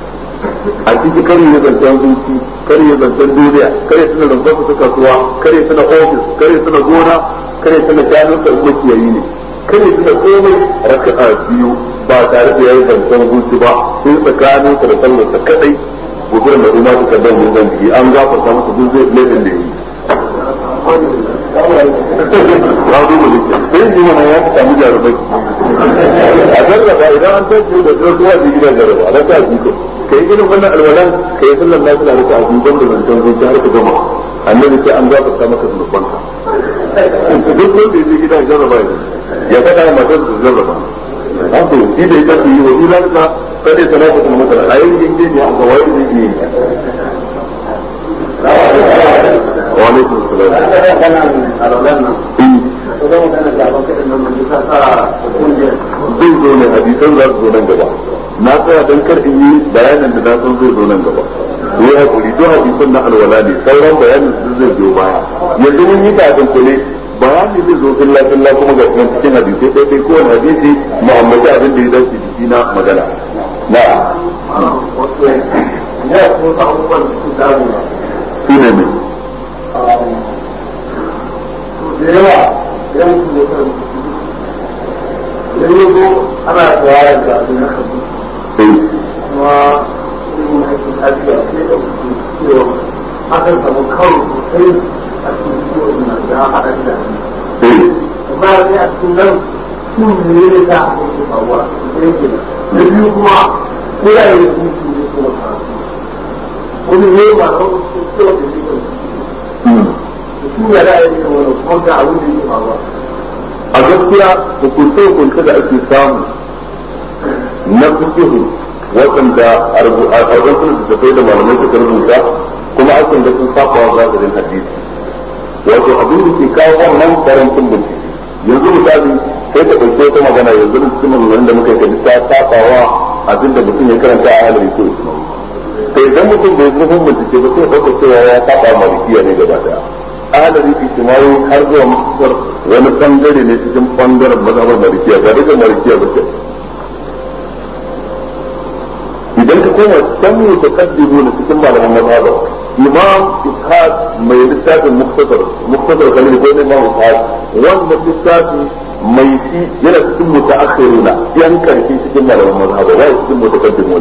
a cikin kare ya zancan zuci kare ya zancan duniya kare suna rumfarsa ta kasuwa kare suna ofis kare suna gona kare suna shanun karɓar kiyayi ne kare suna komai raka'a biyu ba tare da yayi zancen zuci ba sai tsakanin sa da sallar sa kadai gudur da kuma ta kaddan mun zan bi an gafarta masa duk zai laifin da yi ya duba da sai yi mana ya samu jarabai a jarraba idan an tafi da zuwa da gidan jarraba a raka'a biyu kai irin wannan alwalan kai sallar lafiya da ta abin da zancen zuci har ka gama annabi sai an gafarta maka zunubanka duk wanda ya je gidan jarraba ya faɗa wa matar da jarraba an to shi da ya tafi yi wa ila ka kada ta lafa kuma mata a yin yin gini a kawai da yi wa alaikum salam zai zo tsaya don kar in yi bayanin da na san zai zo nan gaba yi hakuri don hadisan na alwala ne sauran bayanin su zai zo baya yanzu mun yi ta kule bayani zai zo filla filla kuma ga cikin hadisai sai sai kowane hadisi muhammadu abin da ya dace jiki na magana na su ne mai da yawa yan su da kan yanzu ana tsawara da su na kan kuma yin aikin lafiya sai da kuke cewa akan samu kawai sosai a cikin ciwon na da haɗa da amma ne a cikin nan sun ne da a cikin faruwa sai ke da biyu kuma ko ya yi su ne kuma karatu wani ne ma na wasu cewa da shi kan su ya da aiki da wani kuma ga abin da yake faruwa a gaskiya hukunce-hukunce da ake samu na fikihu waɗanda a wajen da tafai da malamai suka rubuta kuma akan da sun saba wa zahirin hadisi wato abin da ke kawo wannan karancin bincike yanzu misali sai ka ɗauke wata magana yanzu da cikin maganganun da muka yi ta sabawa abin da mutum ya karanta a halin ko ismawi sai idan mutum bai zurfin bincike ba sai ɗauka cewa ya saba malikiya ne gaba daya adadin ijtimai har zuwa mutsar wani bangare ne cikin bangaren mazhabar malikiya ba duka malikiya ba ce idan ka koma can mu ta kaddimu na cikin malaman mazhabar imam ishaq mai littafin muktasar kalil ko ne imam ishaq wannan littafi mai shi yana cikin mutaakhiruna yan karshe cikin malaman mazhabar wai cikin mutaqaddimuna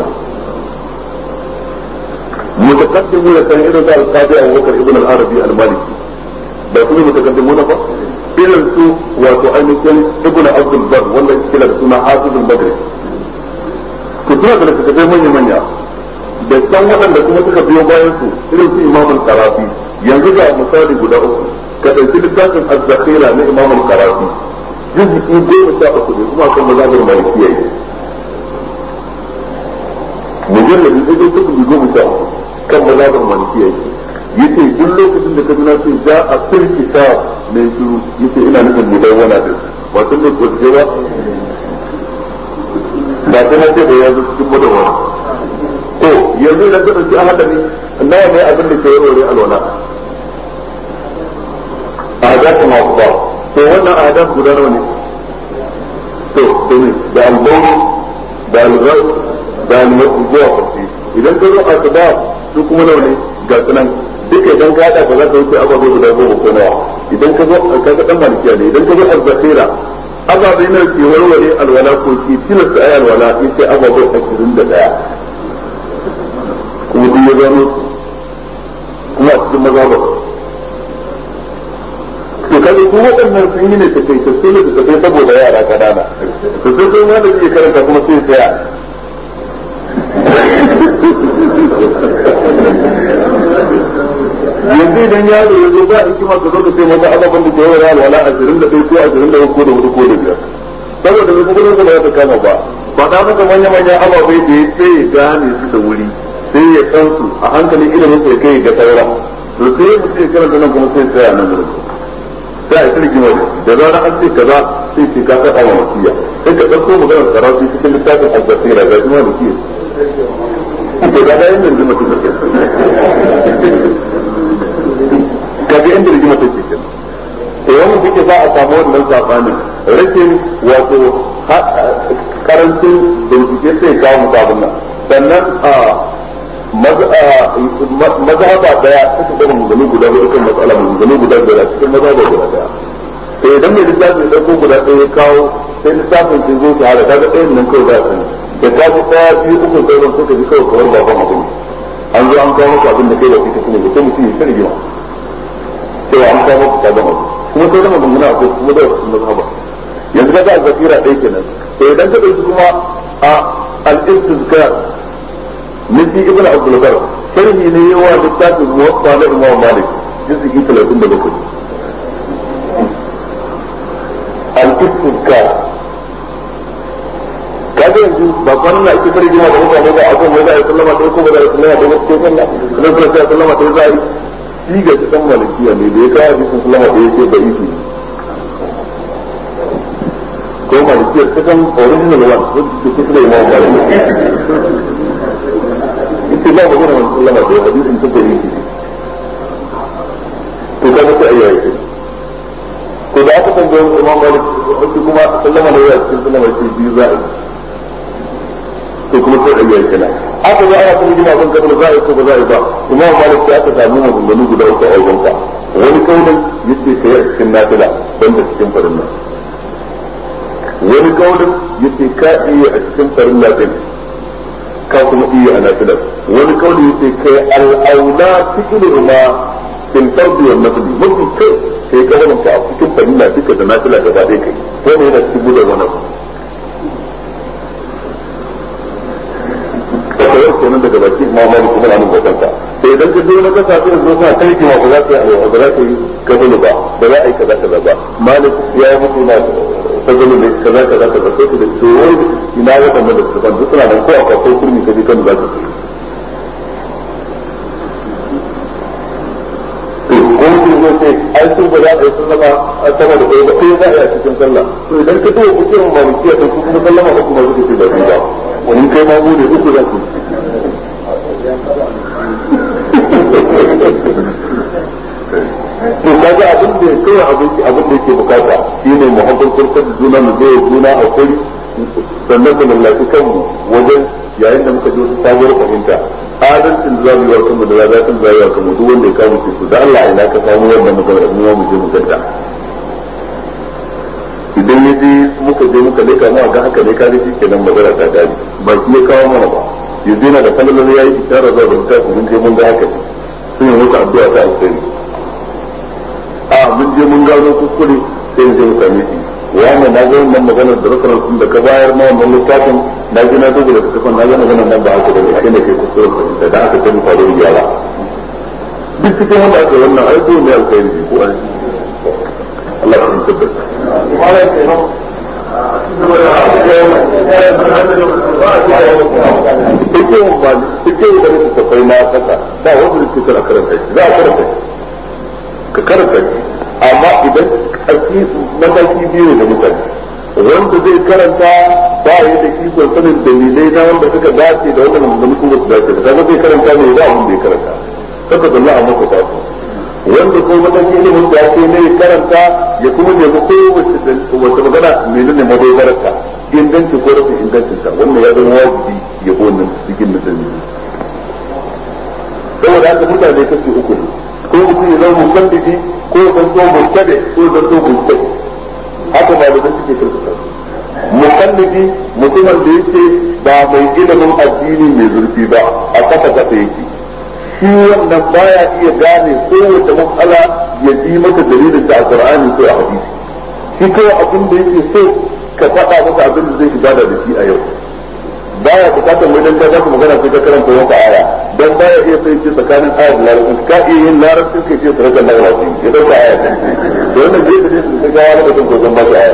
mutaqaddimuna kan irin da al-qadi Abubakar ibn al-Arabi al-Maliki ba su ne mutakaddimuna ba irin su wato ainihin ibnu abdul bar wanda yake da suna hafizul maghrib ku tuna da suka kai manya manya da san waɗanda kuma suka biyo bayan su irin su imam al-qarafi yanzu ga misali guda uku ka dauki littafin az-zakhira na imam al-qarafi juz'i 13 ne kuma kan mazhabin malikiyya mujalladin da yake cikin 13 kan mazhabin malikiyya yace duk lokacin da kaji na ce za a firkita mai shiru yace ina nufin mudawwana din wato ne ko cewa ba ta nace da yanzu cikin mudawwana to yanzu idan ka dauki ahada ne nawa ne abin da ke rore alwala ahada kuma ba to wannan ahada guda nawa ne to dole da albawu da alghar da almazzuwa idan ka zo asbab su kuma nawa ne ga sunan duka idan ka hada ba za ka wuce ababai guda goma ko nawa idan ka zo ka ga dan malikiya ne idan ka zo az-zakhira ababai na ke warware alwala ko ki tilasta ayi alwala yace ababai 21 kuma duk ya gano kuma a cikin mazhabar to kaje ko waɗannan sun yi ne ta kai sai ne da kai saboda yara kanana to sai kuma da ke karanta kuma sai tsaya yanzu idan yaro ya zo ba hikima ka zo ka ce masa ababen da ke yawan yaro wala 21 ko 23 ko da 4 ko da 5 saboda mai kuma ba za ta kama ba faɗa maka manya-manya ababai da ya tsaye gane su da wuri sai ya san su a hankali ilimin sai kai ga saura to sai mutum ya karanta nan kuma sai ya tsaya nan gurin sai a kirgin wani da zarar an ce kaza sai ce ka faɗa wa wasiya sai ka ɗauko maganar karatu cikin littafin azzafira ga kuma wasiya to ga da yin rigima ta ke kaga inda rigima ta ke to wannan suke za a samu wannan sabanin rashin wato karancin bincike sai kawo musu abin nan sannan a mazhaba daya suka gama magana guda hudu kan matsala magana guda biyar cikin mazhaba guda daya to idan mai littafin ya dauko guda ɗaya ya kawo sai littafin sun zo shahada kaga ɗayan nan kawai za a sani da ka ji ɗaya biyu uku sauran suka ji kawai kawar baban abin an zo an kawo maka abin da kai ba kai kuma da sai mutum ya sani gina cewa an kawo maka sabon abu kuma sai da magana akwai kuma da wasu mazhaba yanzu ka ga a zafira ɗaya kenan to idan ka ɗauki kuma a al-istizkar nisi ibn abdul bar sharhi ne yawa littafin muwatta na imam malik juz'i 37 al-istizkar kaga yanzu ba kwanan na ake fara jima da mutane ba akan wai za a yi sallama ɗaya ko ba za a yi sallama ɗaya ba cikin sallah idan kuma sai sallama ɗaya za a yi shi ga cikin malikiya ne da ya kawo hadisin sallama ɗaya ce da isi ko malikiyar ta kan original one wanda ke kusa da imam malik ita ba magana wani sallama da hadisin ta gari ne to kaga sai ayyaya ce to da aka tambaye imam malik wasu kuma sallama da yawa cikin sallama ce biyu za a yi to kuma sai ayyaya ce na aka ga ana kuma gina kan kabul za a yi ko ba za a yi ba imam malik sai aka samu maganganu guda uku a wajensa wani kaunin yace kai a cikin nafila banda cikin farilla wani kaunin yace ka iya a cikin farilla din ka kuma iya a nafila wani kaunin yace kai al-aula fi'luhuma fil fardi wal nafli mafi kai kai ka wannan ka a cikin farilla duka da nafila gaba ɗaya kai ko ne da cikin gudan wannan kawai kenan daga baki mamaki kuma nan ga kanta sai idan ka zo na kasa sai zo ka kai ki ma ba za ka yi ba za ka yi kabulu ba ba za a yi kaza kaza ba malik ya yi mutu na kabulu ne kaza kaza kaza sai da tsoro ina ga da da su ban suna nan ko a kafin kurmi kaje kan za ka yi ko mutum zai ce ai sun ba za a yi sallama a sama da kai ba sai za a yi a cikin sallah to idan ka zo mutum malikiya to kuma sallama ko kuma zuke da ba wani kai ma mu ne uku za ku to kaga abin da kawai abin da yake bukata shine muhabbin kurkar da juna mu zai juna a kuri sannan mu lallaci kanmu wajen yayin da muka ji wasu sabuwar fahimta adalcin da zamu yi wa kanmu da zazafin da zamu yi wa kanmu duk wanda ya kawo su da Allah ina ka samu wannan magana mu mu je mu ganta idan ya je muka je muka leka mu ga haka ne ka ga kenan magana ta dadi ba ki ya kawo mana ba yanzu yana da kallon yayi isharar zuwa ga mutane mun je mun ga haka sun yi muka addu'a ta alkhairi mun je mun gano kuskure sai mu je mu same shi wannan na ga wannan maganar da rakarar sun da ka bayar na wannan littafin na ji na duba da kafin na ga maganar nan ba haka bane sai ne kai kuskuren fahimta da aka kai mu faru yara duk cikin wanda aka wannan aiko ne alkhairi ko an Allah ya tabbata wala ke no cikin da su tafai na kasa ba wanda su kira karanta za a karanta ka karanta amma idan mataki biyu da mutane wanda zai karanta ba ya da ikon sanin dalilai na wanda suka dace da wanda mutum ba su dace da kaga zai karanta ne ba abin da ya karanta saka da Allah maka ta wanda ko mataki ilimin da ake ne karanta ya kuma nemi kowace magana menene madogararta inganci ko rashin ingancinta wannan ya zama wajibi ya wannan cikin musulmi saboda haka mutane kashi uku ne ko mutum ya zama mukaddidi ko zanto mutade ko zanto mutade haka ba da suke kirkuta mukallidi mutumin da yake ba mai ilimin addini mai zurfi ba a kasa kasa yake shi wannan baya iya gane kowace matsala ya ji maka dalilin ta a Qur'ani ko a hadisi shi kawai abin da yake so ka faɗa masa abin da zai ibada da shi a yau baya bukatar mai dan ka zaka magana sai ka karanta wata aya dan baya iya sai ce tsakanin aya da larabci ka iya yin larabci kai ce sarka larabci ya dauka aya to wannan zai da shi ga wani mutum ko zan ba shi aya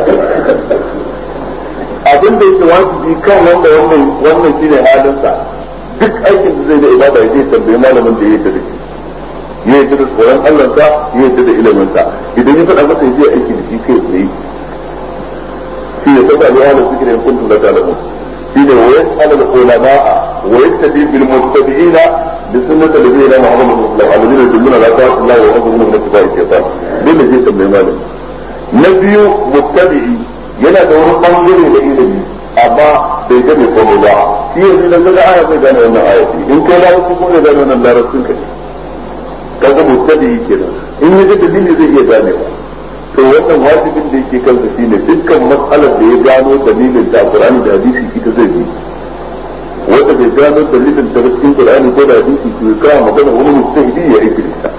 abin da yake wajibi kan wanda wannan shine halinsa duk aikin da zai da ibada ya je tambayi malamin da ya yi da shi ya yi da tsoron Allah sa ya yi da ilimin sa idan ya faɗa masa ya je aiki da shi kai tsaye shi ya saba ya hana su kiran kuntum la ta'lamun shi ne wa yas'alu al-ulama'a wa yattabi bil muttabi'ina bi sunnati nabiyina Muhammad sallallahu alaihi wa sallam alladhina la ta'lamu Allah wa yadhununa min ittiba'i shaytan dole sai tambayi malamin na biyu muttabi'i yana da wani bangare da ilimi amma bai ga mai komai ba shi yanzu dan daga aya bai gane wannan ayati in kai larabci ko ne gane wannan larabcin ka ne kaga mutabi kenan in ya ga dalili zai iya gane ba to wannan wajibin da yake kansa shine dukkan matsalar da ya gano dalilin ta Qur'ani da hadisi ita zai bi wanda bai gano dalilin ta cikin Qur'ani ko da hadisi to ya kawo magana wani mujtahidi ya aiki da ita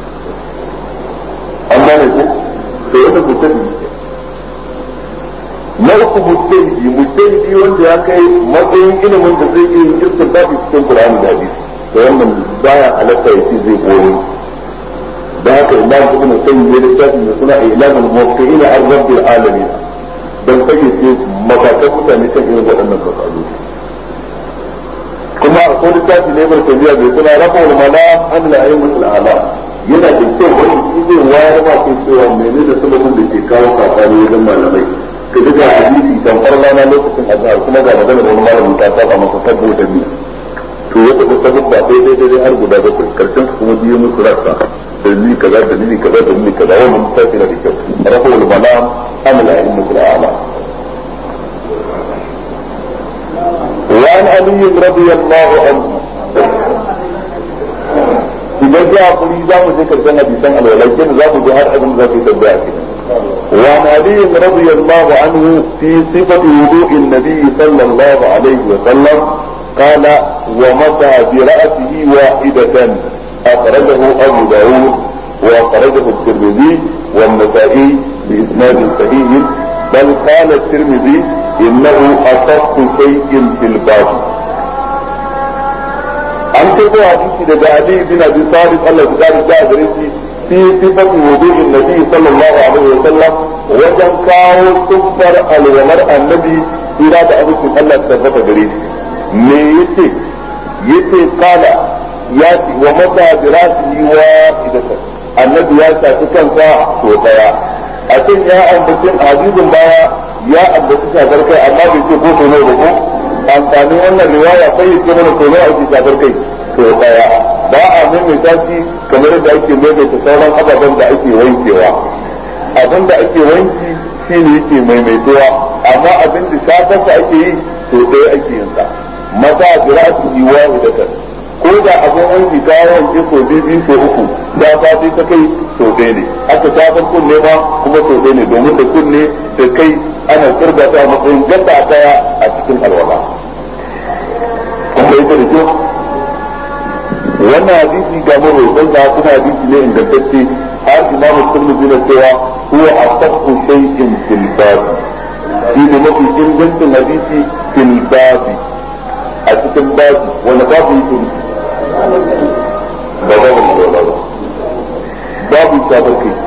amma ne ko to wannan mutabi na uku mujtahidi wanda ya kai matsayin ilimin da zai yi istinbati cikin Qur'ani da hadisi to wannan baya halatta yace zai koyi da haka imam ibn qayyim ya littafi da suna ilamul muwaqqi'in ar-rabbil alamin dan fage ce matakan mutane kan irin waɗannan matsaloli kuma akwai littafi ne bar tabiya bai suna rafa'ul malam an al-a'immatul a'lam yana da kyau wani shi zai wayar ma kai cewa menene sababin da ke kawo kafani wajen malamai ka duka hadisi tamfar rana lokacin azhar kuma ga magana wani malamin ta saba masa saboda ni to ya tafi sabubba dai har guda bakwai karshen su kuma biyu musu rassa dalili kaza wannan mutafi na da kyau rahul malam amala ilmul a'la wa an ali radiyallahu anhu idan ja kuri za mu je karshen hadisan alwala kin za mu je har abin da zai tabbata kenan وعن علي رضي الله عنه في صفة وضوء النبي صلى الله عليه وسلم قال ومسح برأسه واحدة أخرجه أبو داود وأخرجه الترمذي والنسائي بإسناد صحيح بل قال الترمذي إنه أصح شيء في الباب. عن كتب حديث علي بن أبي طالب الله تعالى في صفة وضوء النبي صلى الله عليه وسلم وجن كاو كفر الومر النبي إلى أبوكم الله تثبت بريد ميتي يتي قال ياتي ومتى براسه واحدة النبي ياتي كان ساعة وطيا أتن يا أنبتين حديث بايا يا أنبتين شابركي أما بيتي قوتو نوبكو أنتاني وانا الرواية فيه كمان كونو أجي شابركي وطيا ba a maimaita shi kamar da ake maimaita sauran ababen da ake wankewa abin da ake wanki shi ne yake maimaituwa amma abin da shafarsa ake yi to ɗaya ake yin sa mata jira su yi wa hudatan ko da abin wanki ta wanke so biyu so uku da fati ta kai so ɗaya ne aka shafar kunne ma kuma so ɗaya ne domin da kunne da kai ana kirga ta matsayin gaba daya a cikin alwala kuma ita da kyau wannan hadisi ga marwaitan da kuma hadisi ne ingantacce har imamu tirmidhi na cewa huwa asahhu shay'in fil bab shi ne mafi ingancin hadisi fil bab a cikin babi wani babu yake ba babu ne ba babu shafar kai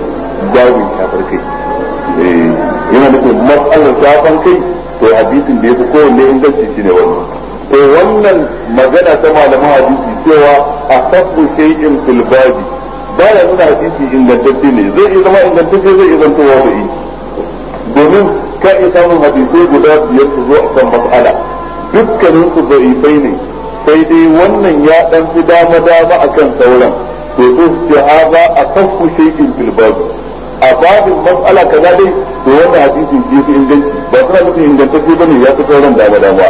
yana nufin matsalar shafar kai to hadisin da ya fi kowanne inganci shi ne wannan to wannan magana ta malaman hadisi cewa a sabu shay'in fil babi ba ya nuna hadisi ingantacce ne zai iya zama ingantacce zai iya zantowa da yi domin ka iya samun hadisai guda biyar su zo a kan mas'ala dukkanin su da'ifai ne sai dai wannan ya dan fi dama akan sauran to su ce haza a sabu shay'in fil babi a babin mas'ala kaza dai to wannan hadisin ji fi inganci ba suna nufin ingantacce bane ya fi sauran dama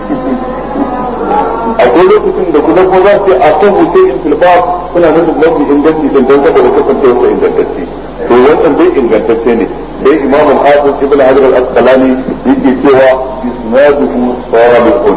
akwai lokacin da kuma ko za su a kan wuce in filbab suna nufin mafi inganci don saboda kasance wasu ingantacce to wannan dai ingantacce ne dai imam al-hafiz ibn hajar al-asqalani yake cewa isnaduhu salihun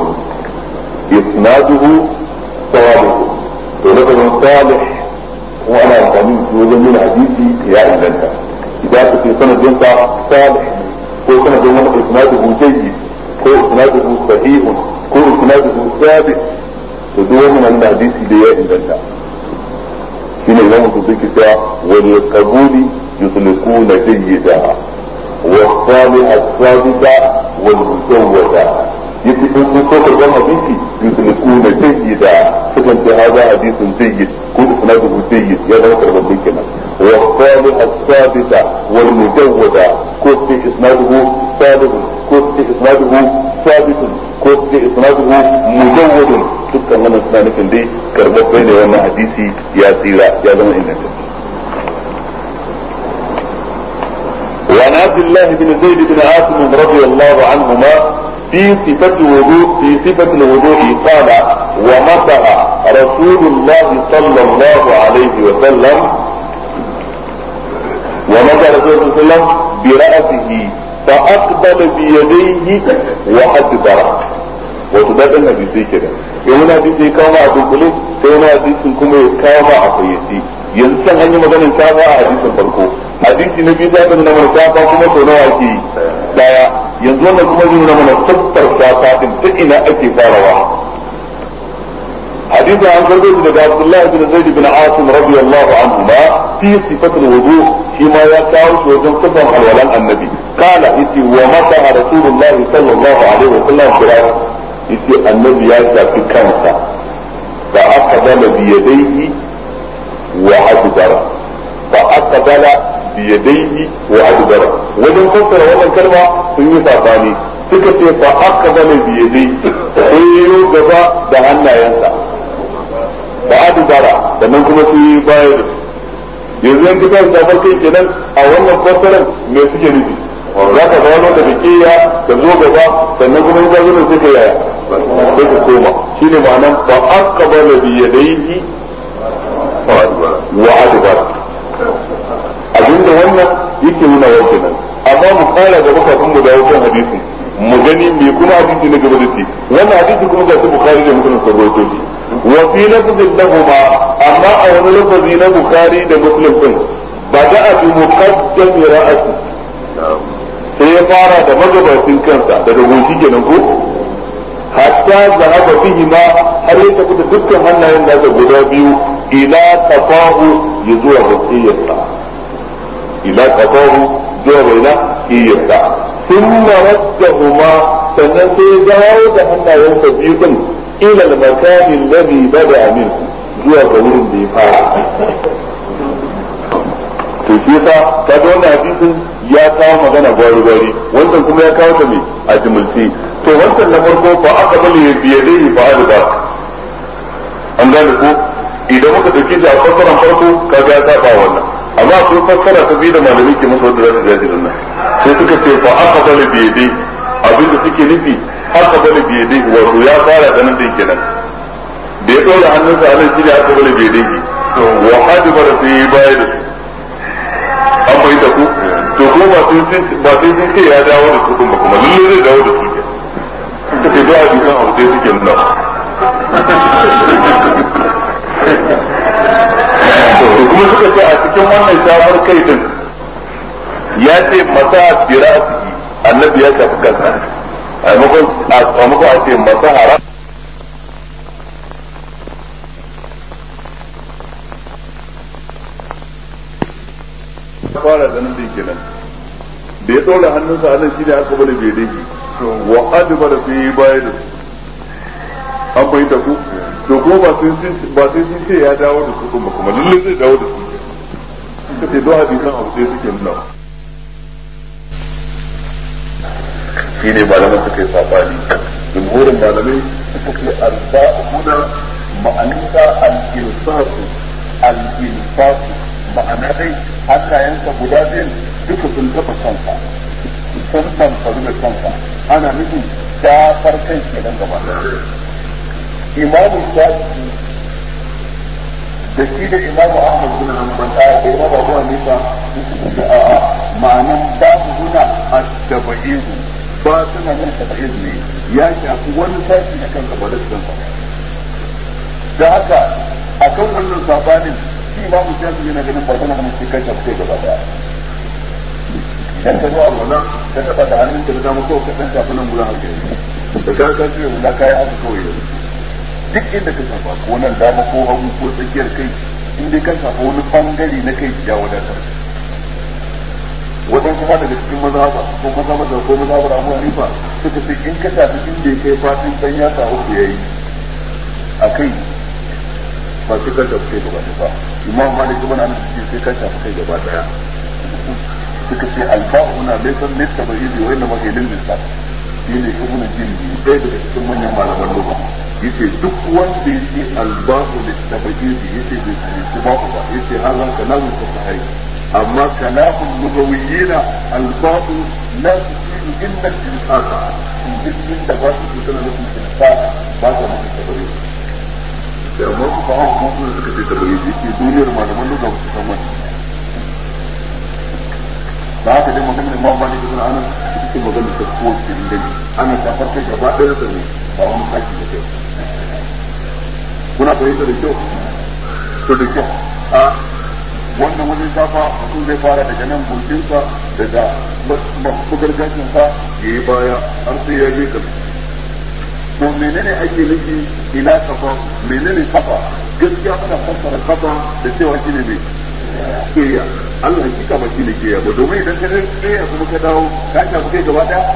to lafazin salih kuma ana amfani da wajen yin hadisi ya inganta idan ka ce sanadin sa salih ko sanadin wani isnaduhu jayyid ko isnaduhu sahihun ko isnaduhu sabit to duk wannan hadisi da ya inganta shine idan mutum zai cewa wani kabuli yuslikuna jayyida wa salih as-sabita wal mujawwada yake sun so karban hadisi yuslikuna jayyida sukan ce hada hadisun jayyid ko isnaduhu jayyid ya zama karban kenan wa salih as-sabita wal mujawwada ko isnaduhu sabit ko isnaduhu sabitun ko ce isnaduhu mujawwadun dukkan wannan suna nufin dai karbabbe ne wannan hadisi ya tsira ya zama ingantacce وعن عبد الله بن زيد بن عاصم رضي الله عنهما في صفة الوضوء قال ومسح رسول الله صلى الله عليه وسلم برأسه فأقبل بيديه وأدبر وتدافع الحديثي كده يقول حديثي كما أدوكله سيونا حديثي كما كما أقيتي ينسان هني مدن كما حديث الفرقو حديثي نبي ذاك من مرتاقا كما سونا أكي دايا ينزلنا كما جنونا من السطر شاقات تئنا أكي فاروا حديث عن قرده عبد الله بن زيد بن عاصم رضي الله عنهما في صفة الوضوء فيما يكاوش وجن صفة الولان النبي قال إتي ومسح رسول الله صلى الله عليه وسلم برأسه إتي النبي يأتى في كنسة فأقبل بيديه وأدبر فأقبل biyadaihi wa adbara wajen fassara wannan kalma sun yi sabani suka ce fa aqbala biyadaihi sai yi gaba da hannayensa da adbara sannan kuma su yi baya da yanzu yan kitan safar kai kenan a wannan fassarar me suke nufi za ka zama da bikiya ka zo gaba sannan kuma in ka zo sai ka yaya sai ka koma shine ma'anar fa aqbala biyadaihi wa adbara abinda wannan yake nuna wa kenan amma mu kara gaba kafin mu dawo kan hadisi mu gani me kuma hadisi na gaba da shi wannan hadisi kuma ga su bukhari da muslim sun rawaito shi wa fi lafzin lahuma amma a wani lafazi na bukhari da muslim din bada'a bi muqaddam ra'si sai ya fara da magabacin kansa daga goshi kenan ko hatta zahaba bihi ma har ya tafi da dukkan hannayen nasa guda biyu ila tafahu ya zuwa ga tsiyarsa ila tafahu zuwa ga ila tsiyarsa thumma raddahuma sannan sai ya dawo da hannayensa biyu din ila al-makani alladhi bada'a min zuwa ga wurin da ya fara to shi yasa kaga wannan hadisin ya kawo magana gwari-gwari wannan kuma ya kawo ta mai a jimilci to wancan na farko fa aka bale biyadaihi fa adba an gane ko idan muka dauki shi a fassaran farko kaga ya saba wannan amma akwai fassara ta biyu da malami ke masa wanda za ta jaji nan sai suka ce fa aka bale biyadaihi abinda suke nufi aka bale biyadaihi wato ya fara da nan din kenan da ya dora hannunsa a nan shine aka bale biyadaihi wa adba da sai baya da su an bai da ku to ko ba sai sun ce ya dawo da su kuma lalle zai dawo da su ke suka ce ba a bisan abu sai suke nuna to kuma suka ce a cikin wannan shafar kai din ya ce masa birasi annabi ya shafi kansa a maimakon a ce masa haram fara ganin din kenan da ya dole hannunsa a nan shine aka bada bai dai wa adba da sai baya da an bai da ku to ko ba sai sun ce ya dawo da su kuma lalle zai dawo da su suka ce do hadisan abu sai suke nuna shine malaman suka yi sabani jumhurin malamai suka ce arba'una ma'anisa al-insafu al-insafu ma'ana dai hannayensa guda biyun duka sun taɓa kansa sun tamfaru da kansa ana nufin shafar kai kenan gaba imamu shafi da shi da imamu ahmad bin hanbal da imamu abu hanifa da a'a ma'anan ba su nuna at-taba'izu ba suna nan taba'iz ne ya shafi wani sashi na kansa ba da kansa da haka akan wannan sabanin imamu shafi yana ganin ba tana da mutum kai shafi gaba daya idan ka zo a wannan ka taba da hannun ka da dama ko ka dan shafi nan gurin haka da ka ka ce da kai haka kawai duk inda ka shafa ko nan dama ko hagu ko tsakiyar kai in dai ka shafa wani bangare na kai ya wadatar wadan kuma daga cikin mazhaba ko mazhaba ko mazhabar Abu Hanifa suka ce in ka shafi inda ya kai fatin dan ya sa uku yayi akai ba sai ka shafi kai gaba ba imam malik ibn anas sai ka shafi kai gaba daya suka ce alba'u na laysa littabi'i wa inma hiya lil-nisa shine ibn jindi sai daga cikin manyan malaman lugha yace duk wanda yake alba'u littabi'i yace bai ci ba ba yace halan kalamu sahih amma kalamu lughawiyina alba'u la tusiru illa al-insana in da ba su tana nufin insana ba ta nufin tabi'i da amma ku ba ku kuma suka ce tabi'i yake duniyar malaman lugha su san wannan da haka dai maganar imam malik ibn anas cikin maganar ta ko cikin dai ana tafar kai gaba ɗaya da ne ba wani saki da kai kuna fahimta da kyau to da kyau a wannan wajen shafa mutum zai fara daga nan burkinsa daga bugar gashinsa ya yi baya har sai ya je ka to menene ake nufi ila kafa menene kafa gaskiya ana fassara kafa da cewa shi ne mai kiriya Allah hakika ba shi ne ke yabo domin idan ka tsaya kuma ka dawo ka shafi kai gaba daya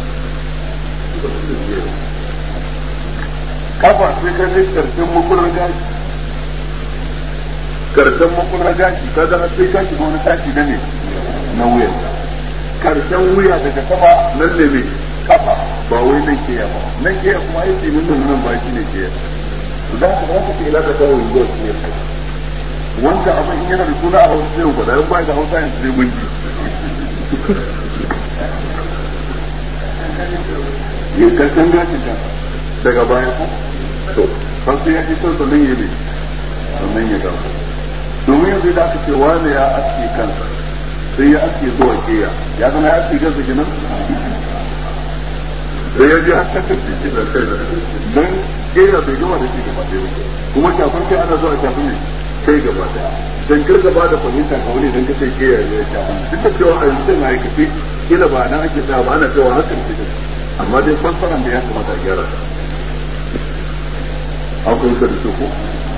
kafa sai ka kai karshen makular gashi ka ga har sai ka shiga wani sashi na ne na wuyan karshen wuya daga sama nan ne mai kafa ba wai nan ke ba nan ke kuma ai tsimin nan ba shi ne ke za ka ce ila da kawai zuwa ne wanda abin yana da suna a hausa zai gwada in ba da hausa yanzu zai gunji yin karshen gashin ta daga baya ko to farko ya ce son sannan ya ne sannan ya gaba domin yanzu da aka ce wani ya aske kansa sai ya aske zuwa keya ya zama ya aske kansa kenan sai ya ji haka ta ce da kai don keya bai gama da shi gaba ɗaya kuma shafin kai ana zuwa shafin ne kai gaba ɗaya dan kar gaba da fahimta ka wani dan kace keya ya shafin duk da cewa a yanzu na aikace kila ba nan ake tsaya ba ana cewa hakan ce amma dai fassaran da ya kamata a gyara akwai da su ko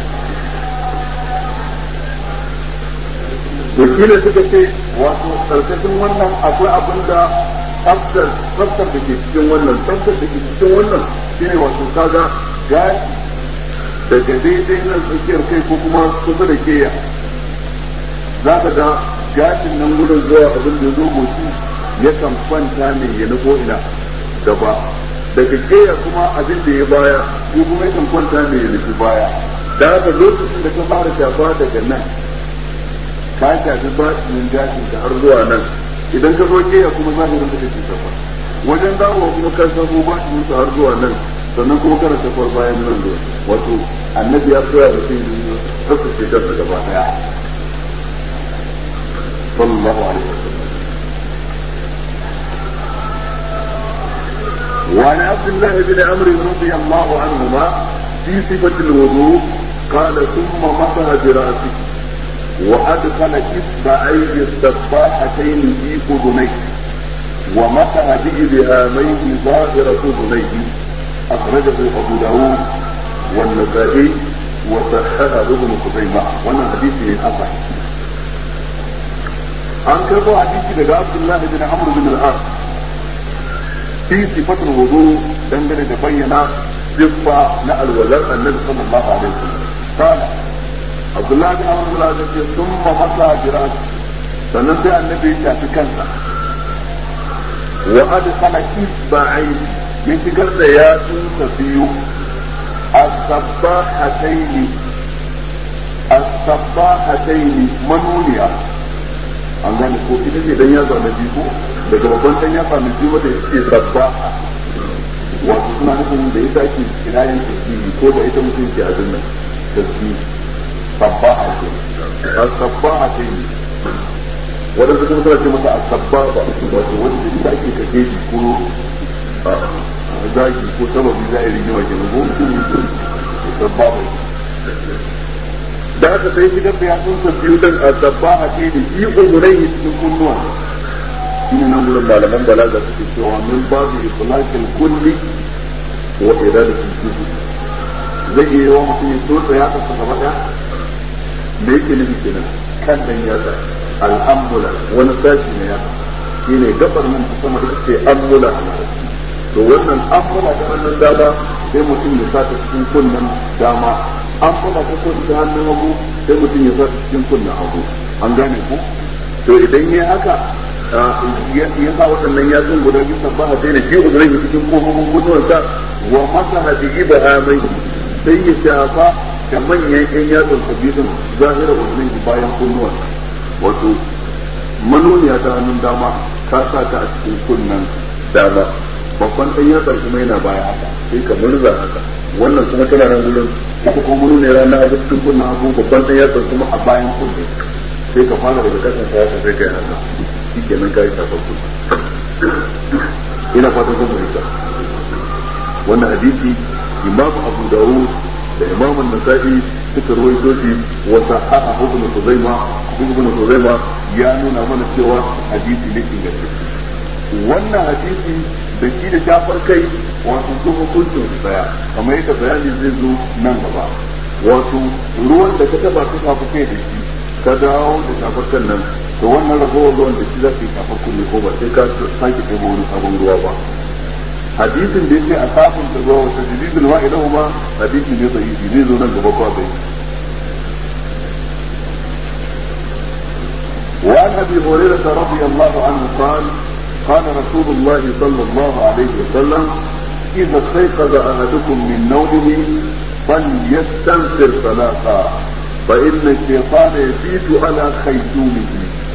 to shi ne suka ce wato karkashin wannan akwai abin da tsaftar da ke cikin wannan tsaftar da ke cikin wannan shine wato kaga gashi daga daidai nan tsakiyar kai ko kuma kusa da keya za ka ga gashin nan gudun zuwa abin da zo goshi yakan kwanta ne ya nufo ina gaba daga keya kuma abin da ya baya ko kuma yakan kwanta ne ya nufi baya da haka lokacin da ka fara shafa daga nan ka shafi batinin gashin ka har zuwa nan idan ka zo keya kuma zahirin da kake shafa wajen dawowa kuma ka shafo batinin har zuwa nan sannan kuma kana shafar bayan nan zuwa wato annabi ya koya da sai da tsaftace kansa gaba daya sallallahu alaihi wasallam وعن عبد الله بن عمرو رضي الله عنهما في صفة الوضوء قال ثم مسح برأسه وأدخل إصبعيه السباحتين في أذنيه ومسح بإبهاميه ظاهر أذنيه أخرجه أبو داود والنسائي وصححه ابن خزيمة وانا حديث حسن. أنكر حديث لدى عبد الله بن عمرو بن العاص في صفة الوضوء دندن تبين صفة نقل ولاء النبي صلى الله عليه وسلم قال عبد الله بن عمرو بن العاص ثم مسح برأسه فنزع النبي في كنزه وأدخل إصبعيه من تلك ياتون تبيو الصباحتين منونيا an gane ko ita ce dan yatsa na biyu daga babban dan yatsa na biyu da yake sabbaha wato suna nufin da ita ake kirayen tasbihi ko da ita mutum ke abin nan tasbihi sabbaha ce as-sabbaha ce wadanda kuma suna ce masa as-sabbaha wato wanda ita ake kake shi ko zaki ko sababi za a yi rigima ke ko sabbaha da aka sai shigar da yatsun sa biyu dan asabbaha ce da shi umurai cikin kunnuwa shine nan gurin malaman balaga suke cewa min babu itlaqil kulli wa iradatul juz'i zai yi wa mutum ya tsotsa ya tsaka gaba daya me yake nufi kenan kan dan yatsa al'amula wani sashi ne ya shine gabar nan ta sama ita ce amula to wannan amula da wannan dama sai mutum ya sa ta cikin kunnan dama an fada ta ko ta hannun hagu sai mutum ya sa cikin kunna hagu an gane ku to idan ya haka ya sa waɗannan yatsun guda biyu sabbaha sai da shi uzurin cikin kofofin kunnuwansa wa masaha bi ibhamai sai ya shafa da manyan yan yatsun sabitin zahira uzurin bayan kunnuwan wato manoniya ta hannun dama ka sa ta a cikin kunnan dama babban ɗan yatsa kuma yana baya haka sai ka murza haka wannan kuma tana nan gurin ita kuma nuna rana a cikin kunna abu babban ɗan yatsa kuma a bayan kunne sai ka fara daga kasan sa haka sai ka yi haka shi kenan ka yi shafar kunne ina fatan kun fahimta wannan hadisi imam abu dawud da imam an-nasa'i suka rawaito shi wa sahaha ibn Khuzaimah ya nuna mana cewa hadisi ne ingantacce wannan hadisi da shi da shafar kai wato su hukuncin su daya kamar yadda bayani zai zo nan gaba wato ruwan da ka taba ka shafa kai da shi ka dawo da shafar kan nan to wannan ragowar ruwan da shi za ka yi shafar kunne ko ba sai ka sake ɗebo wani sabon ruwa ba hadisin da yake a kafin da ruwa wata jididin wa'idahu ma hadisi ne sahihi zai zo nan gaba kwa bai وعن ابي هريره رضي الله عنه قال قال رسول الله صلى الله عليه وسلم اذا استيقظ احدكم من نومه فليستنفر ثلاثا فان الشيطان يبيت على خيشومه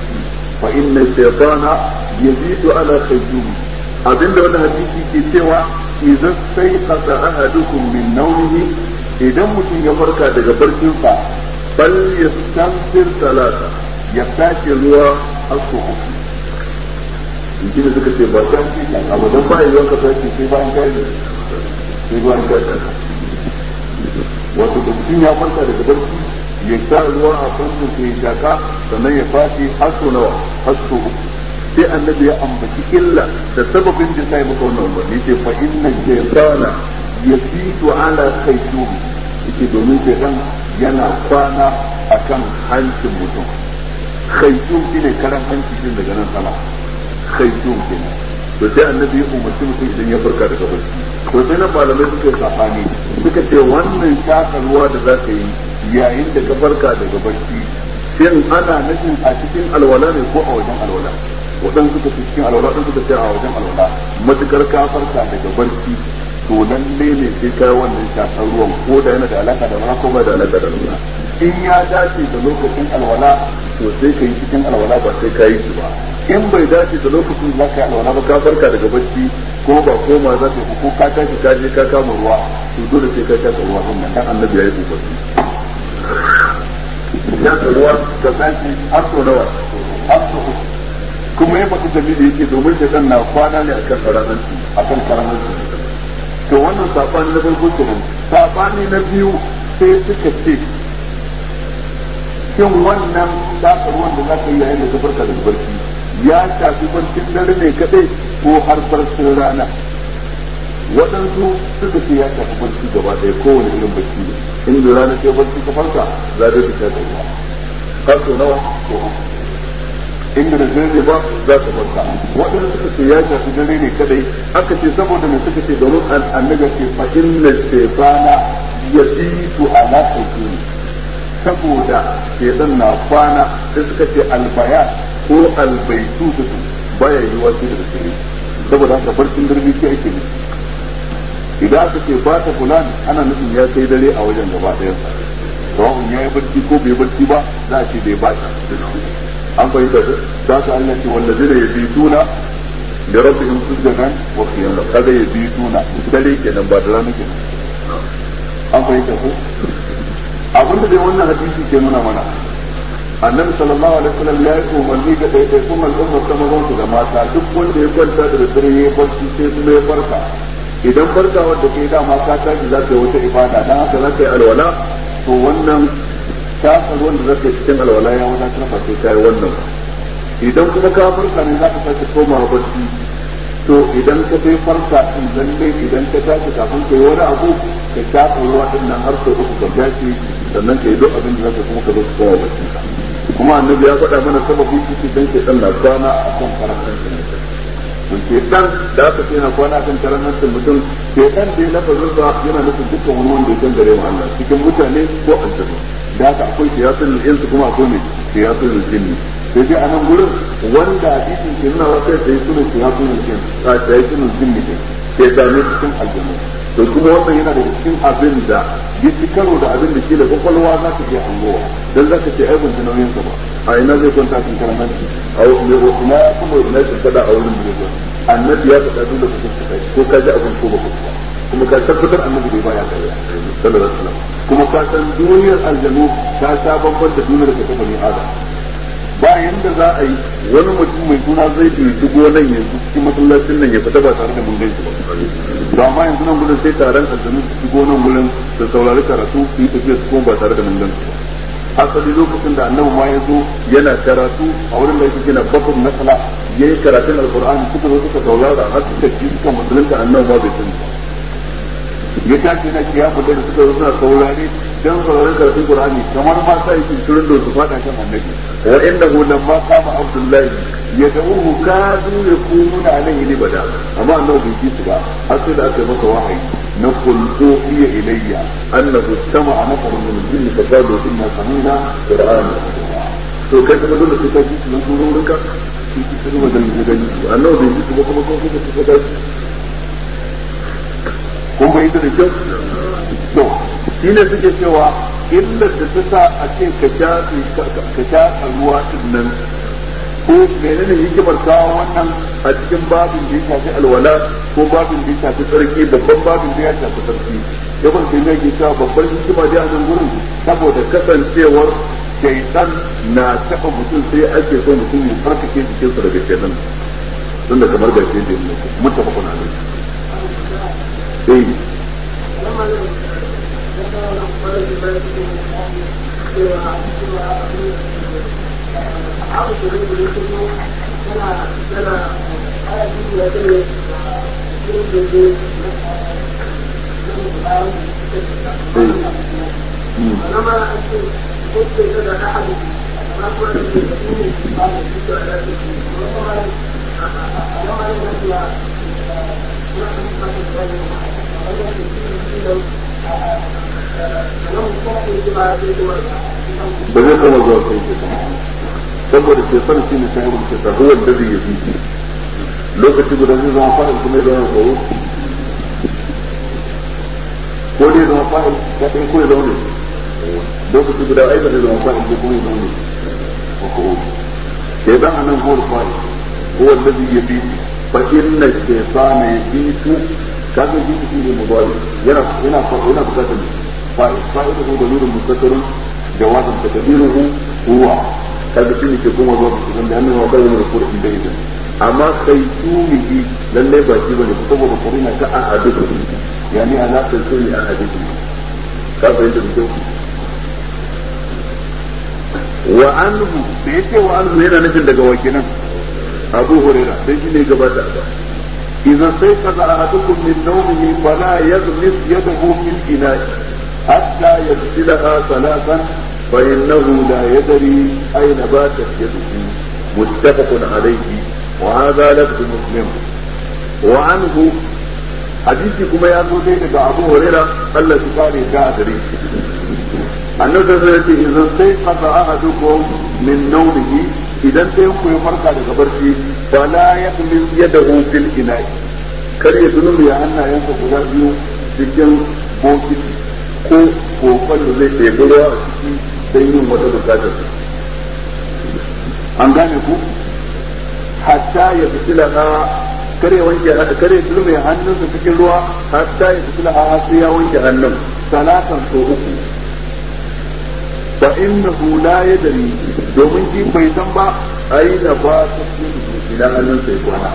abinda wani hadisi ke cewa idan sai qasa ahadukum min nawmihi idan mutum ya farka daga barcinsa bal yastansir salata ya tashi ruwa asu inda suka ce ba ta ce abu dan ba yawan ka tashi sai bayan kai wato da mutum ya farka daga barci ya sha ruwa a fannin sai ya shaka sannan ya fashi asu nawa asu sai annabi ya ambaci illa da sababin da sai maka wannan umarni ce fa inna shaytana yafitu ala khaytum yake domin shaytan yana kwana akan hancin mutum khaytum shine karan hanci din daga nan sama khaytum kenan to sai annabi ya umarci mutum idan ya farka daga barci to sai na malamai suka yi sabani suka ce wannan shakarwa da za ka yi yayin da ka farka daga barci shin ana nufin a cikin alwala ne ko a wajen alwala waɗansu suka cikin alwala ɗan suka ce a wajen alwala matukar ka farka daga barci to lalle ne sai ka wannan shakar ruwan ko da yana da alaka da ruwa ko ba da alaka da ruwa in ya dace da lokacin alwala to sai ka yi cikin alwala ba sai ka yi shi ba in bai dace da lokacin da ka yi alwala ba ka farka daga barci ko ba koma za ka yi ko ka tashi ka je ka kama ruwa to dole sai ka shaka ruwa din nan dan annabi ya yi kokari shaka ruwa da zaki har so nawa har so kuma ya faɗi dalili yake domin shaitan na kwana ne akan karananci to wannan sabani na farko kenan sabani na biyu sai suka ce shin wannan shaka ruwan da za ka yi yayin da ka farka daga barci ya shafi barcin dare ne kadai ko har barcin rana waɗansu suka ce ya shafi barci gaba ɗaya kowane irin barci ne inda rana ce barci ka farka za ta fita da ruwa har so nawa ko inda da dare ba za ta farka waɗanda suka ce ya shafi dare ne kadai aka ce saboda mai suka ce domin annaga ce fa inna shaytana yabitu ala khayri saboda shaytan na kwana sai suka ce albaya ko albaitu da su baya yi wasu da dare saboda haka barcin dare ce ake ne idan aka ce ba ta fulan ana nufin ya kai dare a wajen gaba ɗayansa sawa'un ya yi barci ko bai barci ba za a ce bai ba ta an fahimta su za su Allah ce wanda zai ya bituna da rabbihim sujjadan wa qiyama kaga ya bituna dare kenan ba da rana kenan an fahimta su abinda dai wannan hadisi ke nuna mana annabi sallallahu alaihi wasallam ya yi umarni ga ɗaiɗaikun al'ummar ta mazan su da mata duk wanda ya kwanta da dare ya barci sai kuma ya farka idan farkawar da kai dama ka tashi za ka yi wata ibada dan haka za ka yi alwala to wannan shafar wanda za ka yi cikin alwala ya wadatar ba sai ka yi wannan idan kuma ka farka ne za ka sake koma barci to idan ka sai farka din lalle idan ka tashi kafin ka yi wani abu ka shafa ruwa din nan har sau uku ka tashi sannan ka yi duk abin da za ka kuma ka zo ka koma barci kuma annabi ya faɗa mana sababin ciki dan ke dan na kwana a kan karantar to ke dan da aka ce na kwana kan karantar mutum ke dan da ya lafazin sa yana nufin dukkan wani wanda ya gare mu Allah cikin mutane ko aljanna da haka akwai siyasun insu kuma akwai ne siyasun jinni sai dai a nan gurin wanda hadisin ke nuna wa kai sai sunan siyasun jinni a siyasun jinni ne sai da ne cikin aljanna to kuma wannan yana da cikin abin da ya ci karo da abin da ke da kwakwalwa za ka je hangowa dan za ka ce ai ban ji nauyin sa ba a ina zai kwanta cikin karamar a wani ne kuma ya kuma ina shi fada a wurin da zai annabi ya faɗa dole ka kuka ko ka ji abin ko ba kuma ka tabbatar annabi bai baya kai sallallahu alaihi wasallam kuma ka san duniyar aljanu ta sha bamban da duniyar da ta bani adam ba yanda za a yi wani mutum mai suna zai shigo nan yanzu cikin masallacin nan ya fita ba tare da mun gaishe ba to amma yanzu nan gurin sai taron aljanu su shigo nan gurin da saurari karatu su yi tafiya su kuma ba tare da mun gaishe ba asali lokacin da annabi ma ya zo yana karatu a wurin da yake gina bakar nasala ya yi karatun alkur'ani suka zo suka saurara har suka ji suka musulunta annabi ma bai sani ba ya tashi na kiyamu da suka zo suna saurare dan sauraron karatun qur'ani kamar ma sai yake shirin da su fada kan annabi wa innahu lamma qama abdullahi yad'uhu kadu yakununa alayhi libada amma annabi bai ji su ba har sai da aka yi masa wahayi na qultu iya ilayya annahu istama'a nafarun min al-jinni fa qalu inna sami'na qur'ana to kai kuma dole sai ka ji su nan sun zo wurinka su kuma da gani annabi bai ji su ba kuma ko kuka su ga kun bai da kyau to shine suke cewa illar da ta sa a ce ka sha ruwa din nan ko menene hikimar kawo wannan a cikin babin da ya shafi alwala ko babin da ya shafi tsarki babban babin da ya shafi tsarki yawan sai ne ke cewa babban hikima da a nan gurin saboda kasancewar shaitan na taɓa mutum sai ake so mutum ya farkake jikinsa daga shaitan tun da kamar gaske da mutum kuna ne ba zai kama zuwa kai saboda ke san shi ne sai mutum ta huwa da zai yi lokaci guda zai zama fa'il kuma da yawan tsoro ko dai zama fa'il ya kai ko ya zaune lokaci guda ai ba zai zama fa'il ko kuma ya zaune ko ke dan anan huwa fa'il huwa alladhi yabitu fa inna shaytana yabitu kaga yabitu shi ne mudari yana bukatar fa'ida ko da nurin mustaqarrin jawazan takdiruhu huwa kaga shi ne ke kuma zuwa cikin da annabawa kai ne ko da idan amma kai tumihi lalle ba shi bane saboda kurina ta ahadu yani ana tsari ahadu ka fahimta da kyau wa anhu da yake wa anhu yana nufin daga wakilan Abu Hurairah sai shi ne gabata ba idan sai kaza ahadukum min nawmihi fala yaghmis yadahu fil ina'i hatta yagsilaha thalathan fa innahu la yadri ayna batat yaduhu muttafaqun alayhi wa hadha lafz muslim wa anhu hadisi kuma ya zo dai daga Abu Hurairah Allah ya kare da gare shi annabi sai ce idan sai kaza ahadukum min nawmihi idan sai ku ya farka daga barci fala yaqbil yadahu fil ina'i kar ya dunumi ya hannayensa guda biyu cikin bokiti ko kokon da zai ɗebi ruwa a ciki don yin wata bukatar an gane ku hatta ya fitila kare dunumi ya hannunsa cikin ruwa hatta ya fitila ha sai ya wanke hannun salatan so uku fa innahu la yadri domin shi bai san ba aina ba ta cikin ila hannun sai kwana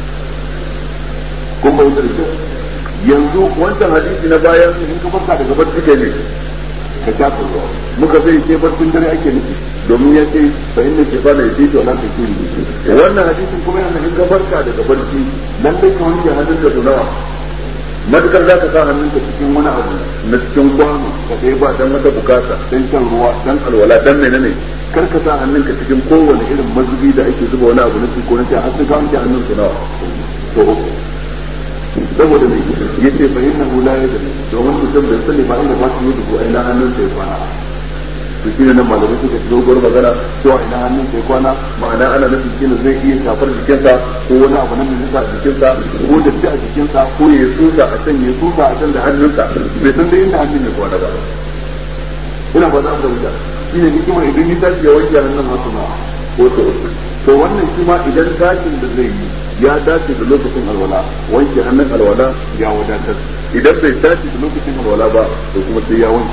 kun bai da kyau yanzu wancan hadisi na bayan in ka farka daga barci kai ne ka shafa ruwa muka zai ce barcin dare ake nufi domin ya ce fa inna shaytana yasitu ala takuni wannan hadisin kuma yana in ka farka daga barci lallai ka wanke hannunka da nawa matukar za ka sa hannunka cikin wani abu na cikin kwano ka dai ba dan wata bukata dan shan ruwa dan alwala dan menene kar ka sa hannunka cikin kowane irin mazubi da ake zuba wani abu na cikin ko na sha har sai ka wanke hannunka nawa to saboda ne yace fa innahu la yadri domin mutum bai sani ba inda ba su yi dubu ina hannun sai kwana to shine nan malamai suka ci dogon magana cewa ina hannun sai kwana ma'ana ana nufin kina zai iya shafar jikinsa ko wani abu na mai a jikinsa ko da a jikinsa ko ya tsusa a can ya tsusa a can da hannunsa bai san dai inda hannun ya kwana ba ina ba za mu da wuta shine hikimar idan ni tashi ya wanke hannun masu na ko to wannan shi ma idan tashin da zai yi ya dace da lokacin alwala wanke hannun alwala ya wadatar idan bai dace da lokacin alwala ba to kuma sai ya wanke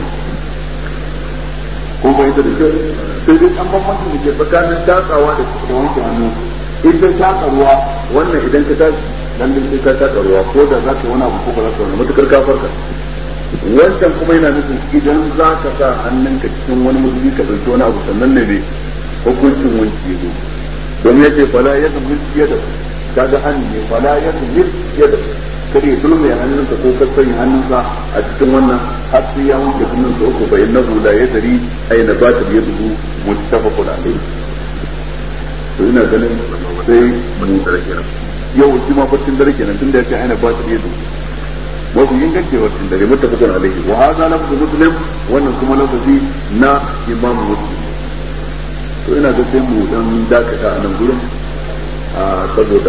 ko bai da kyau sai dai an bambanci da ke tsakanin tatsawa da wanke hannu idan tatsa ruwa wannan idan ka tashi dan sai ka tatsa ruwa ko da za ka yi wani abu ko ba za ka wani matukar ka farka wancan kuma yana nufin idan za ka sa hannunka cikin wani musulmi ka ɗauki wani abu sannan ne ne hukuncin wanki ya zo domin ya ce fala ya zama yadda kaga an ne fala ya zama yadda kada ya tulme hannunsa ko kasance hannunsa a cikin wannan har sai ya wanke hannunsa uku fa innahu la yadri ayna batil yaduhu muttafaqun alayhi to ina ganin sai mun tarke yau shi ma fatin dare kenan tunda yake ayna batil yaduhu wasu inganci fatin dare muttafaqun alayhi wa hadha lafzu muslim wannan kuma lafzi na imam muslim to ina ga sai mu dan dakata a nan gurin saboda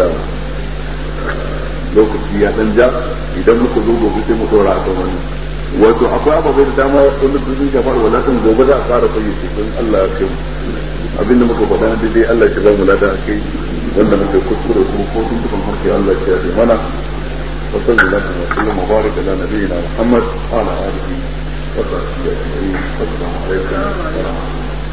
lokaci ya dan ja, idan muka zo gobe sai mu dora a kan wannan. Wato akwai ababai da dama wanda sun shafa alwalatan gobe za a fara fayyace don Allah ya kai abinda muka faɗa na daidai Allah ya ba mu lada a kai, wanda muka kuskure kuma ko tun tukun harke Allah ya yi mana. wa sallallahu alaihi wa sallam wa baraka ala nabiyyina Muhammad wa ala alihi wa sahbihi ajma'in. Assalamu alaikum wa rahmatullahi.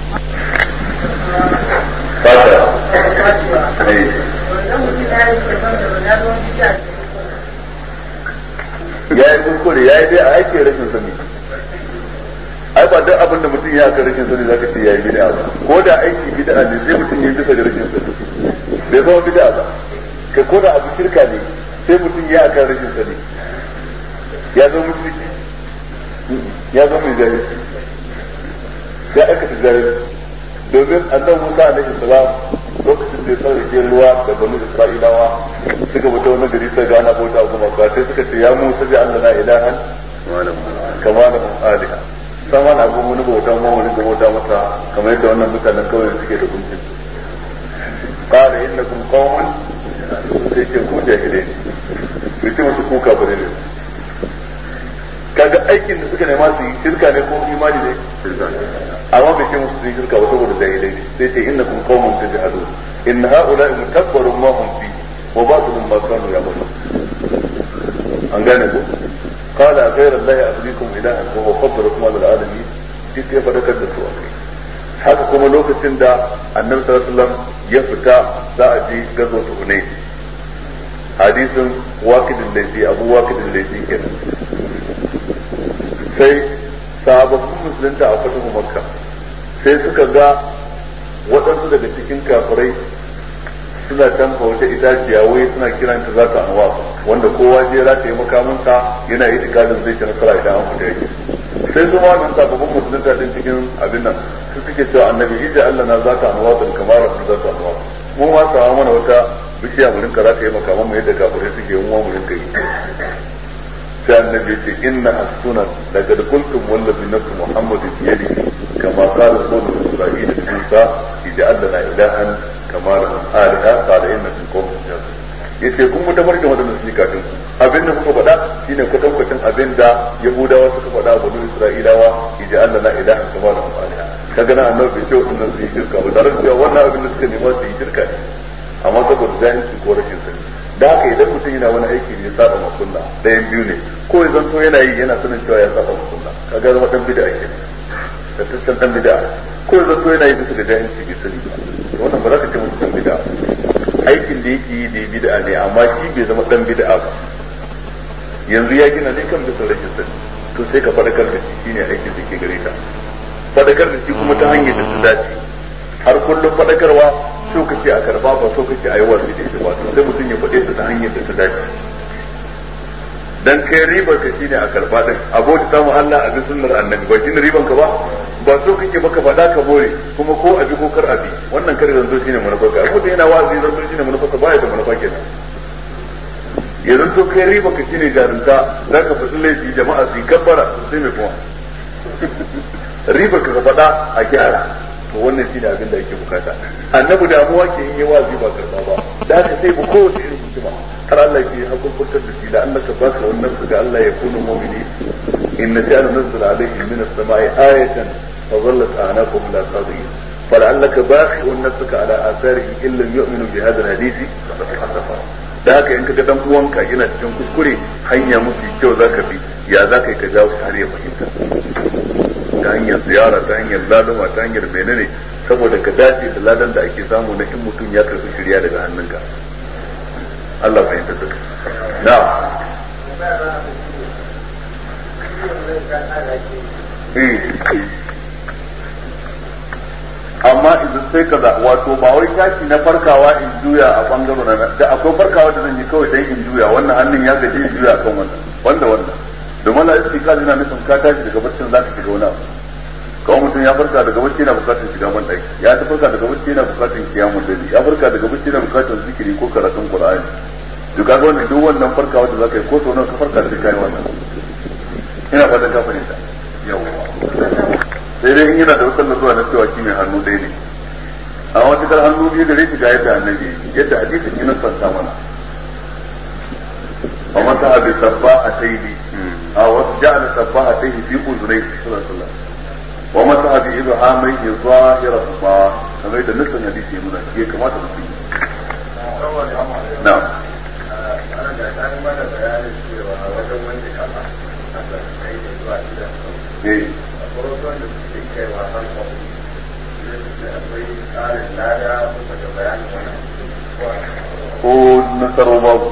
Ya yi kuskure ya yi dai a aiki rashin sani. Ai ba duk abin da mutum ya aka rashin sani zaka ce ya yi bid'a ba, ko da aiki bid'a ne sai mutum ya yi bisa da rashin sani bai zama bid'a ba. Kai ko da abu shirka ne sai mutum ya aka rashin sani ya zama mushriki, ya zama mai jahilci, ya aikata jahilci. Domin annabi Musa alaihi salam lokacin da ya sarrafe ruwa da banu Isra'ilawa suka fita wani gari sai ga ana bauta a gumaka, sai suka ce ya Musa ji Allah na ilahan kama da aliha, sama na abu wani bauta ma wani bauta masa kamar yadda wannan mutanen kawai suke da gunkin. Qala innakum qaumun, sai ce ku jahilai ne, sai musu ku kafirai ne. Kaga aikin da suka nema su yi shirka ne ko imani ne? Amma bai ce musu su yi shirka ba saboda jahilai ne, sai ce innakum qaumun tajhalun in ha'ula'i mutabbarun ma hum fi wa batilun ma kanu ya'malun. An gane ko? Qala ghayra allahi abdikum ilahan wa huwa faddalakum 'ala al-'alamin. Duk ya fadakar da su akai. Haka kuma lokacin da Annabi sallallahu alaihi wasallam ya fita za a je gazo Hunayn, hadisin waqidul laythi, Abu waqidul laythi kenan. Sai sababbin musulunta a fatuhu Makka sai suka ga waɗansu daga cikin kafirai suna canfa wata itaciya wai suna kiranta za ta anwa, wanda kowa je za ta yi makamansa yana yi tikadin zai ci nasara idan an fita yake. Sai su ma nan sababbin musulunta din cikin abin nan su suke cewa annabi ija Allah na za ta anwa da kamar za ta anwa, mu ma sa mana wata bishiya mu rinka za ta yi makaman mu yadda kafirai suke yi, mu rinka yi. Sai annabi ce inna as-sunan laqad qultum wallazi nafsu muhammadin bi yadihi kama qala banu isra'ila li musa ij'al lana ilahan kama lahum aliha qala innakum qawmun tajhalun. Yace kun mutu barkin wadannan su kafin abin da kuka faɗa shine kwatankwacin abin da yahudawa suka faɗa a banu isra'ilawa ij'al lana ilahan kama lahum aliha. Kaga na annabi ce wannan su yi shirka ba tare da cewa wannan abin da suka nema su yi shirka ne, amma saboda jahilci ko rashin sani. Da haka idan mutum yana wani aiki ne ya saba ma sunna, ɗayan biyu ne, ko ya zanto yana yi yana sanin cewa ya saba ma sunna, kaga zama dan bid'a ke da tattan dan bid'a, ko ya zanto yana yi bisa da jahilci bai sani ba, wannan ba za ka ce mutum dan bid'a. Aikin da yake yi da bid'a ne, amma shi bai zama dan bid'a ba. Yanzu ya gina ne kan bisa rashin sani, to sai ka fadakar da shi, shine aikin da ke gare ka. Fadakar da shi kuma ta hanyar da ta dace. Har kullum fadakarwa so kake a karba ba so kake a yi wa da ita ba, sai mutum ya faɗe ta hanyar da ta dace. Dan kai ribar ka shine a karba din, abota samu Allah a bi sunnar annabi, ba shine riban ka ba so kake baka faɗa ka bore kuma ko abi ko kar abi, wannan kare zanzo shine manufar ka. Abu da yana wa'azi zanzo shine manufar ka, baya da manufa kenan. Yanzu to kai ribar ka shine jarunta, zaka faɗi laifi jama'a su yi kabbara sai mai kuma ribar ka faɗa a gyara, to wannan shine abin da yake bukata. Annabi damuwa ke yin yawa ba karba ba, da haka sai bu kowace irin hikima har Allah ke hakurkurtar da shi da annaka baka wannan su ga Allah ya kunu mu'mini inna ja'alna nazzala alayhim min as-sama'i ayatan fa dhallat a'naquhum la tadhi'un fala'allaka baqi'un nafsaka ala atharihi in lam yu'minu bi hadha al-hadisi faqad hasafa. Da haka in kaga dan uwanka yana cikin kuskure, hanya mafi kyau zaka bi, ya zaka yi ka jawo shi har ya fahimta ta hanyar ziyara, ta hanyar laluma, ta hanyar menene, saboda ka dace da ladan da ake samu na in mutum ya karɓi shirya daga hannunka. Allah fahimta da ka. Na. Amma idan sai kaza, wato ba wai tashi na farkawa in juya a bangaren na, da akwai farkawa da zan yi kawai dan in juya, wannan hannun ya gaji in juya kan wannan. Domin la istiqaz yana nufin ka tashi daga barcin zaka shiga wani abu. Kawai mutum ya farka daga bacci yana bukatar shiga man ɗaki, ya ta farka daga bacci yana bukatar kiyamun dare, ya farka daga bacci yana bukatar zikiri ko karatun Qur'ani. Duk kaga wannan duk wannan farkawa da zaka yi ko sau ka farka da kai wannan. Ina fatan ka fahimta. Yawwa. Sai dai in yana da wutar zuwa na cewa shi mai hannu ɗaya ne. a wata kar hannu biyu gare shi ga yadda annabi yadda hadisi kin santa mana wa mata abi sabba'ataini aw ja'ala sabba'ataihi fi uzrayhi sallallahu alaihi wasallam wa mata abi ibhamaihi zahirahuma kamar da nasan hadisi nuna shi kamata mu yi na'am ana da kan mana bayanin cewa wajen wanda kafa aka kai da zuwa gidan a farkon da suke kaiwa har akwai tsarin lada kuma da bayanin wannan ko nasaro babu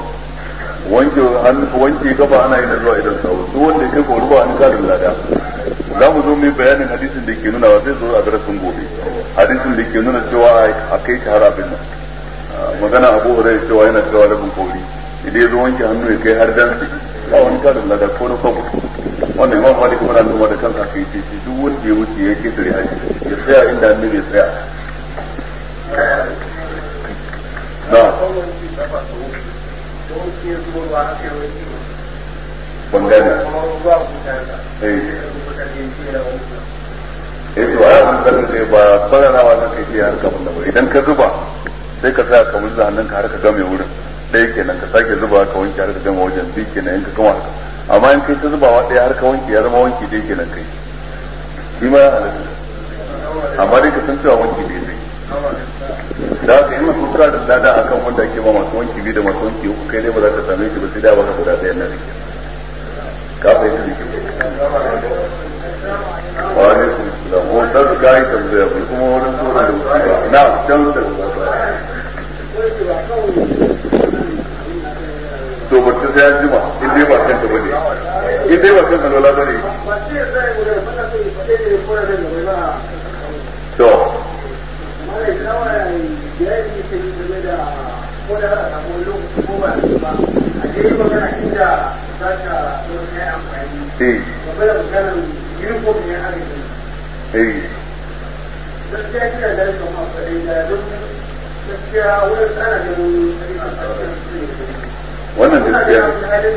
wanke gaba ana yin zuwa idan sau duk wanda kai ko ruwa an karin lada za mu zo mai bayanin hadisin da ke nuna wa zai zo a darasin gobe hadisin da ke nuna cewa a kai shi har abin nan magana Abu Hurairah cewa yana cewa rabin kori idan ya zo wanke hannu ya kai har dansi ba wani karin lada ko na kwabo wannan Imam Malik kuma na nuna da kansa kai ce duk wanda ya wuce ya ke tare haji ya tsaya inda annabi ya tsaya na ban gane to a yawan kasar ne ba fararawa na kai har kafin da ba idan ka zuba sai ka tsaya ka wuce hannunka har ka game wurin ɗaya kenan ka sake zuba ka wanke har ka gama wajen biyu kenan in ka gama amma in kai ta zubawa ɗaya har ka wanke ya zama wanki dai kenan kai shi ma amma dai ka san cewa wanki dai sai da haka in mutum kira da lada akan wanda ake ba masu wanki biyu da masu wanki uku kai dai ba za ka same shi ba sai da baka guda ɗaya na rike ka fahimta da ke wa ne su da ko ta su kayi tambaya ko kuma wani tsoron da na can da to ba ta sai jima in dai ba kanta bane in dai ba kanta lola bane to wannan gaskiya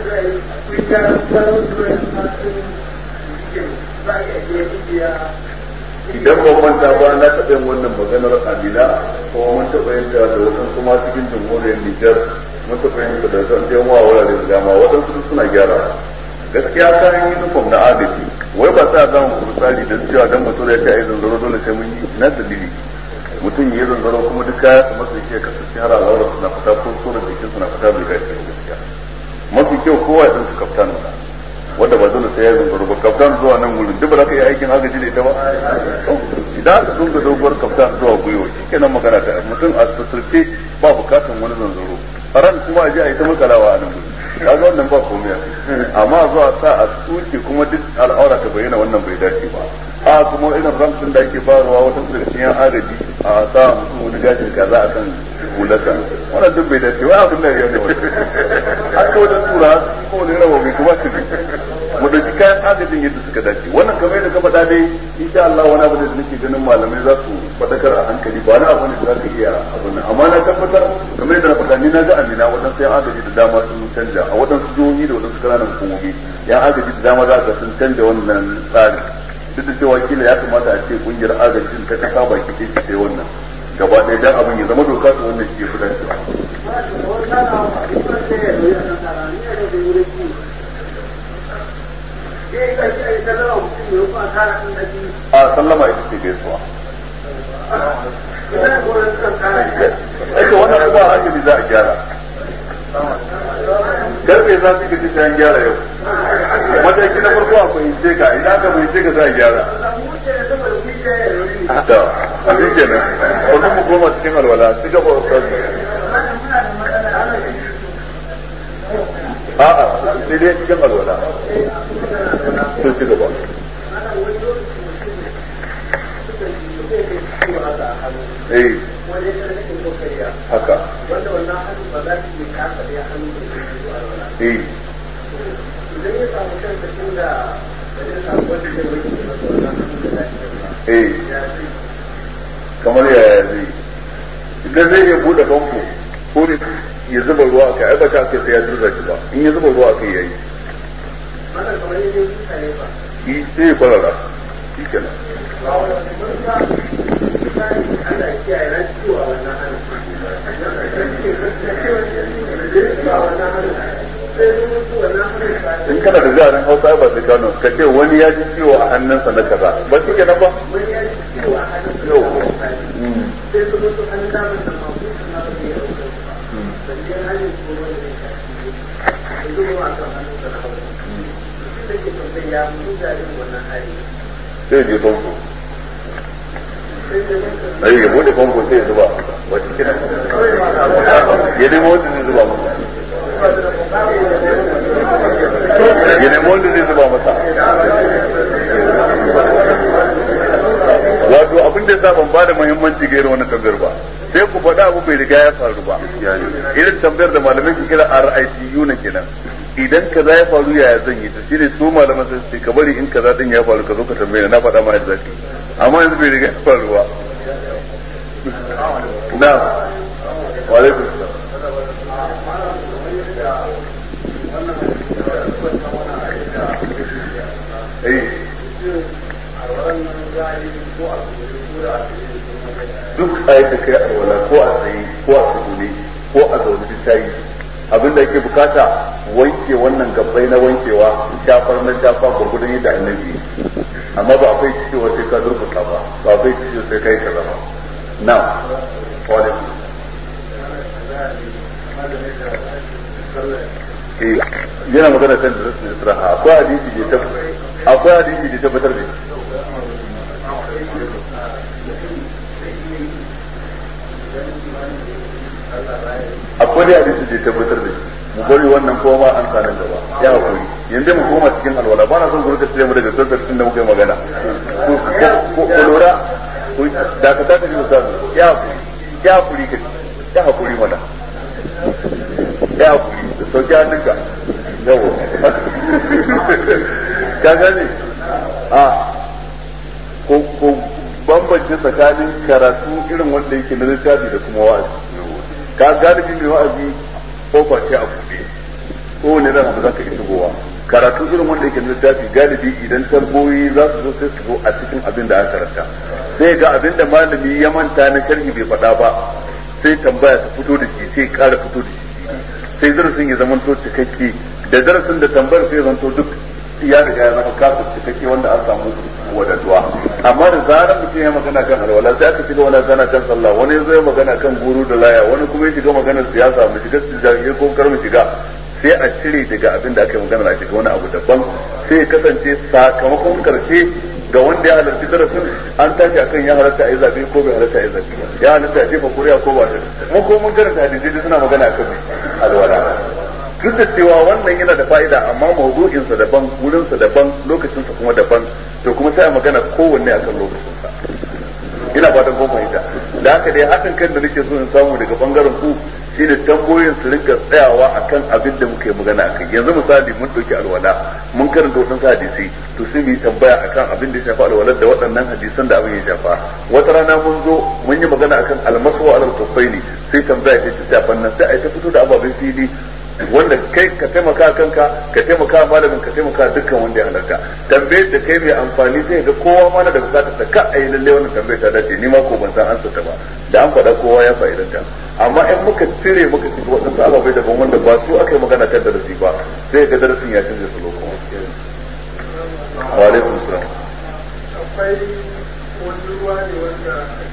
idan ban manta ba na taɓa yin wannan maganar amina ko mun taɓa yin ta da wasan kuma cikin jamhuriyar Nijar mun taɓa yin ta da zan je wa wurare da dama waɗansu suna gyara gaskiya kayan uniform na agaji wai ba sa zama ku misali da cewa dan mutum ya ce ai zanzaro dole sai mun yi na dalili mutum ya zanzaro kuma duk kaya su masa yake kasance har al'aura suna fita ko tsoron jikin suna fita bai gashi gaskiya mafi kyau kowa ya ɗansu kaftan wanda ba dole sai ya zanzaro ba kaftan zuwa nan wurin duk ba za ka yi aikin agaji da ita ba idan aka dunga doguwar kaftan zuwa gwiwa shi kenan magana ta mutum a sassurce ba bukatan wani zanzaro a ran kuma a je a yi ta makalawa a nan wurin kaga wannan ba komai amma zuwa sa a tsuke kuma duk al'aura ta bayyana wannan bai dace ba a kuma irin ramsin da ake faruwa wata su da cikin agaji a sa mutum wani gashin kaza a kan hulaka wannan duk bai dace wai abin da ya ne wani haka wajen tura ko wani rawa bai kuma su ne mu dauki kayan agajin yadda suka dace wannan kamar yadda ka faɗa dai insha Allah wani abu da nake ganin malamai za su faɗakar a hankali ba na abu ne da za ka iya abin nan amma na tabbatar kamar yadda na faɗa ni na ga amina waɗansu yan agaji da dama sun canja a waɗansu jihohi da waɗansu ƙananan hukumomi yan agaji da dama za ka sun canja wannan tsarin duk da cewa kila ya kamata a ce kungiyar agajin ta kasa baki ce sai wannan gaba ɗaya dan abin ya zama doka to wannan ke fi dacewa a sallama ita ce gaisuwa ake wannan kuma a hankali za a gyara karfe za su gaji ta gyara yau mataki na farko a fahimce ka idan aka fahimce ka za a gyara da abin kenan wani mu goma cikin alwala su gaba wasu a'a sai dai cikin alwala sun ci gaba haka wanda wannan hannu ba za su yi kasa da hannu da ke zuwa alwala idan ya samu kansa tun da ya samu wanda zai wani da masu wannan hannu da lafiya kamar yaya zai idan zai iya bude famfo ko ne ya zuba ruwa a kai ba ta kai sai ya turza shi ba in ya zuba ruwa a kai yayi wannan kamar yadda ya tuka ne ba sai ya kwarara shi kenan Allah ya kiyaye in kana da jarin Hausa ba sai kano ka ce wani ya ji ciwo a hannunsa na kaza ba shi kenan ba sai je famfo na yi yabo da famfo sai ya zuba wata kina ya nemo wanda zai zuba masa ya nemo wanda zai zuba masa wato abin da ya ban ba da muhimmanci ga irin wannan tambayar ba sai ku faɗa abu bai riga ya faru ba irin tambayar da malamai ke kira RITU na kenan idan kaza ya faru yaya zan yi ta shi ne su malaman sai su ka bari in kaza din ya faru ka zo ka tambaye na faɗa ma yadda zaki amma yanzu bai riga ya faru ba na wa alaikum duk ayat da kai alwala ko a tsaye ko a tsugune ko a zaune da tayi abin da ake bukata wanke wannan gabbai na wankewa shafar na shafa gurgudun yadda annabi amma ba akwai cewa sai ka durkuta ba ba akwai cewa sai kai kaza ba na wale yana magana kan da rasul israha akwai hadisi da tabbatar da akwai da hadisi da tabbatar da mu bari wannan kowa ma an sanar gaba ya hakuri yanzu mu koma cikin alwala ba na son ku rika tsire mu daga sassan da muka yi magana ko lura da ka tafi da sabu ya hakuri mana ya hakuri da sauki hannunka yawo ka gane ko bambance tsakanin karatu irin wanda yake na littafi da kuma wa'azi ka galibi mai wa'azi kofa ce a buɗe ko wani ran abu za ka isa gowa karatu irin wanda yake na littafi galibi idan tamboyi za su zo sai su zo a cikin abin da aka karanta sai ga abin da malami ya manta na sharhi bai faɗa ba sai tambaya ta fito da shi sai ƙara fito da shi sai darasin ya zama to cikakke da darasin da tambayar sai zanto duk ya riga ya zama kafin cikakke wanda an samu wadatuwa amma da zarar mutum ya magana kan alwala sai aka shiga wani magana kan sallah wani ya zo ya magana kan guru da laya wani kuma ya shiga maganar siyasa mu shiga jami'ai ko kar mu shiga sai a cire daga abin da aka yi magana a shiga wani abu daban sai ya kasance sakamakon karshe ga wanda ya halarci darasin an tashi akan ya halarta a yi zabe ko bai halarta a yi zabe ya halarta a jefa kuriya ko ba ta mun ko mun karanta hadisi suna magana akan alwala duk da cewa wannan yana da fa'ida amma mawdu'insa daban wurinsa daban lokacinsa kuma daban to kuma sai a magana kowanne akan lokacinsa ina fatan kun fahimta da haka dai haɗin kan da nake so in samu daga bangaren ku shine tambayoyin su rinka tsayawa akan abin da muke magana akai yanzu misali mun ɗauki alwala mun karanta wadansu hadisi to sai mu yi tambaya akan abin da ya shafa alwala da waɗannan hadisan da abin ya shafa wata rana mun zo mun yi magana akan almasu alal kuffaini sai tambaya ta shafan nan sai a ta fito da ababen fili wanda kai ka taimaka kanka ka taimaka malamin ka taimaka dukkan wanda ya halarta tambayar da kai mai amfani sai ga kowa mana da bukatar ta ka ayi lalle wannan tambayar ta dace ni ma ko ban san ansa ta ba da an faɗa kowa ya fa'idanta amma in muka cire muka ciki waɗansu ababai daban wanda ba su aka yi magana kan darasi ba sai ga darasin ya canza su lokacin wa alaikum salam akwai wani ruwa ne wanda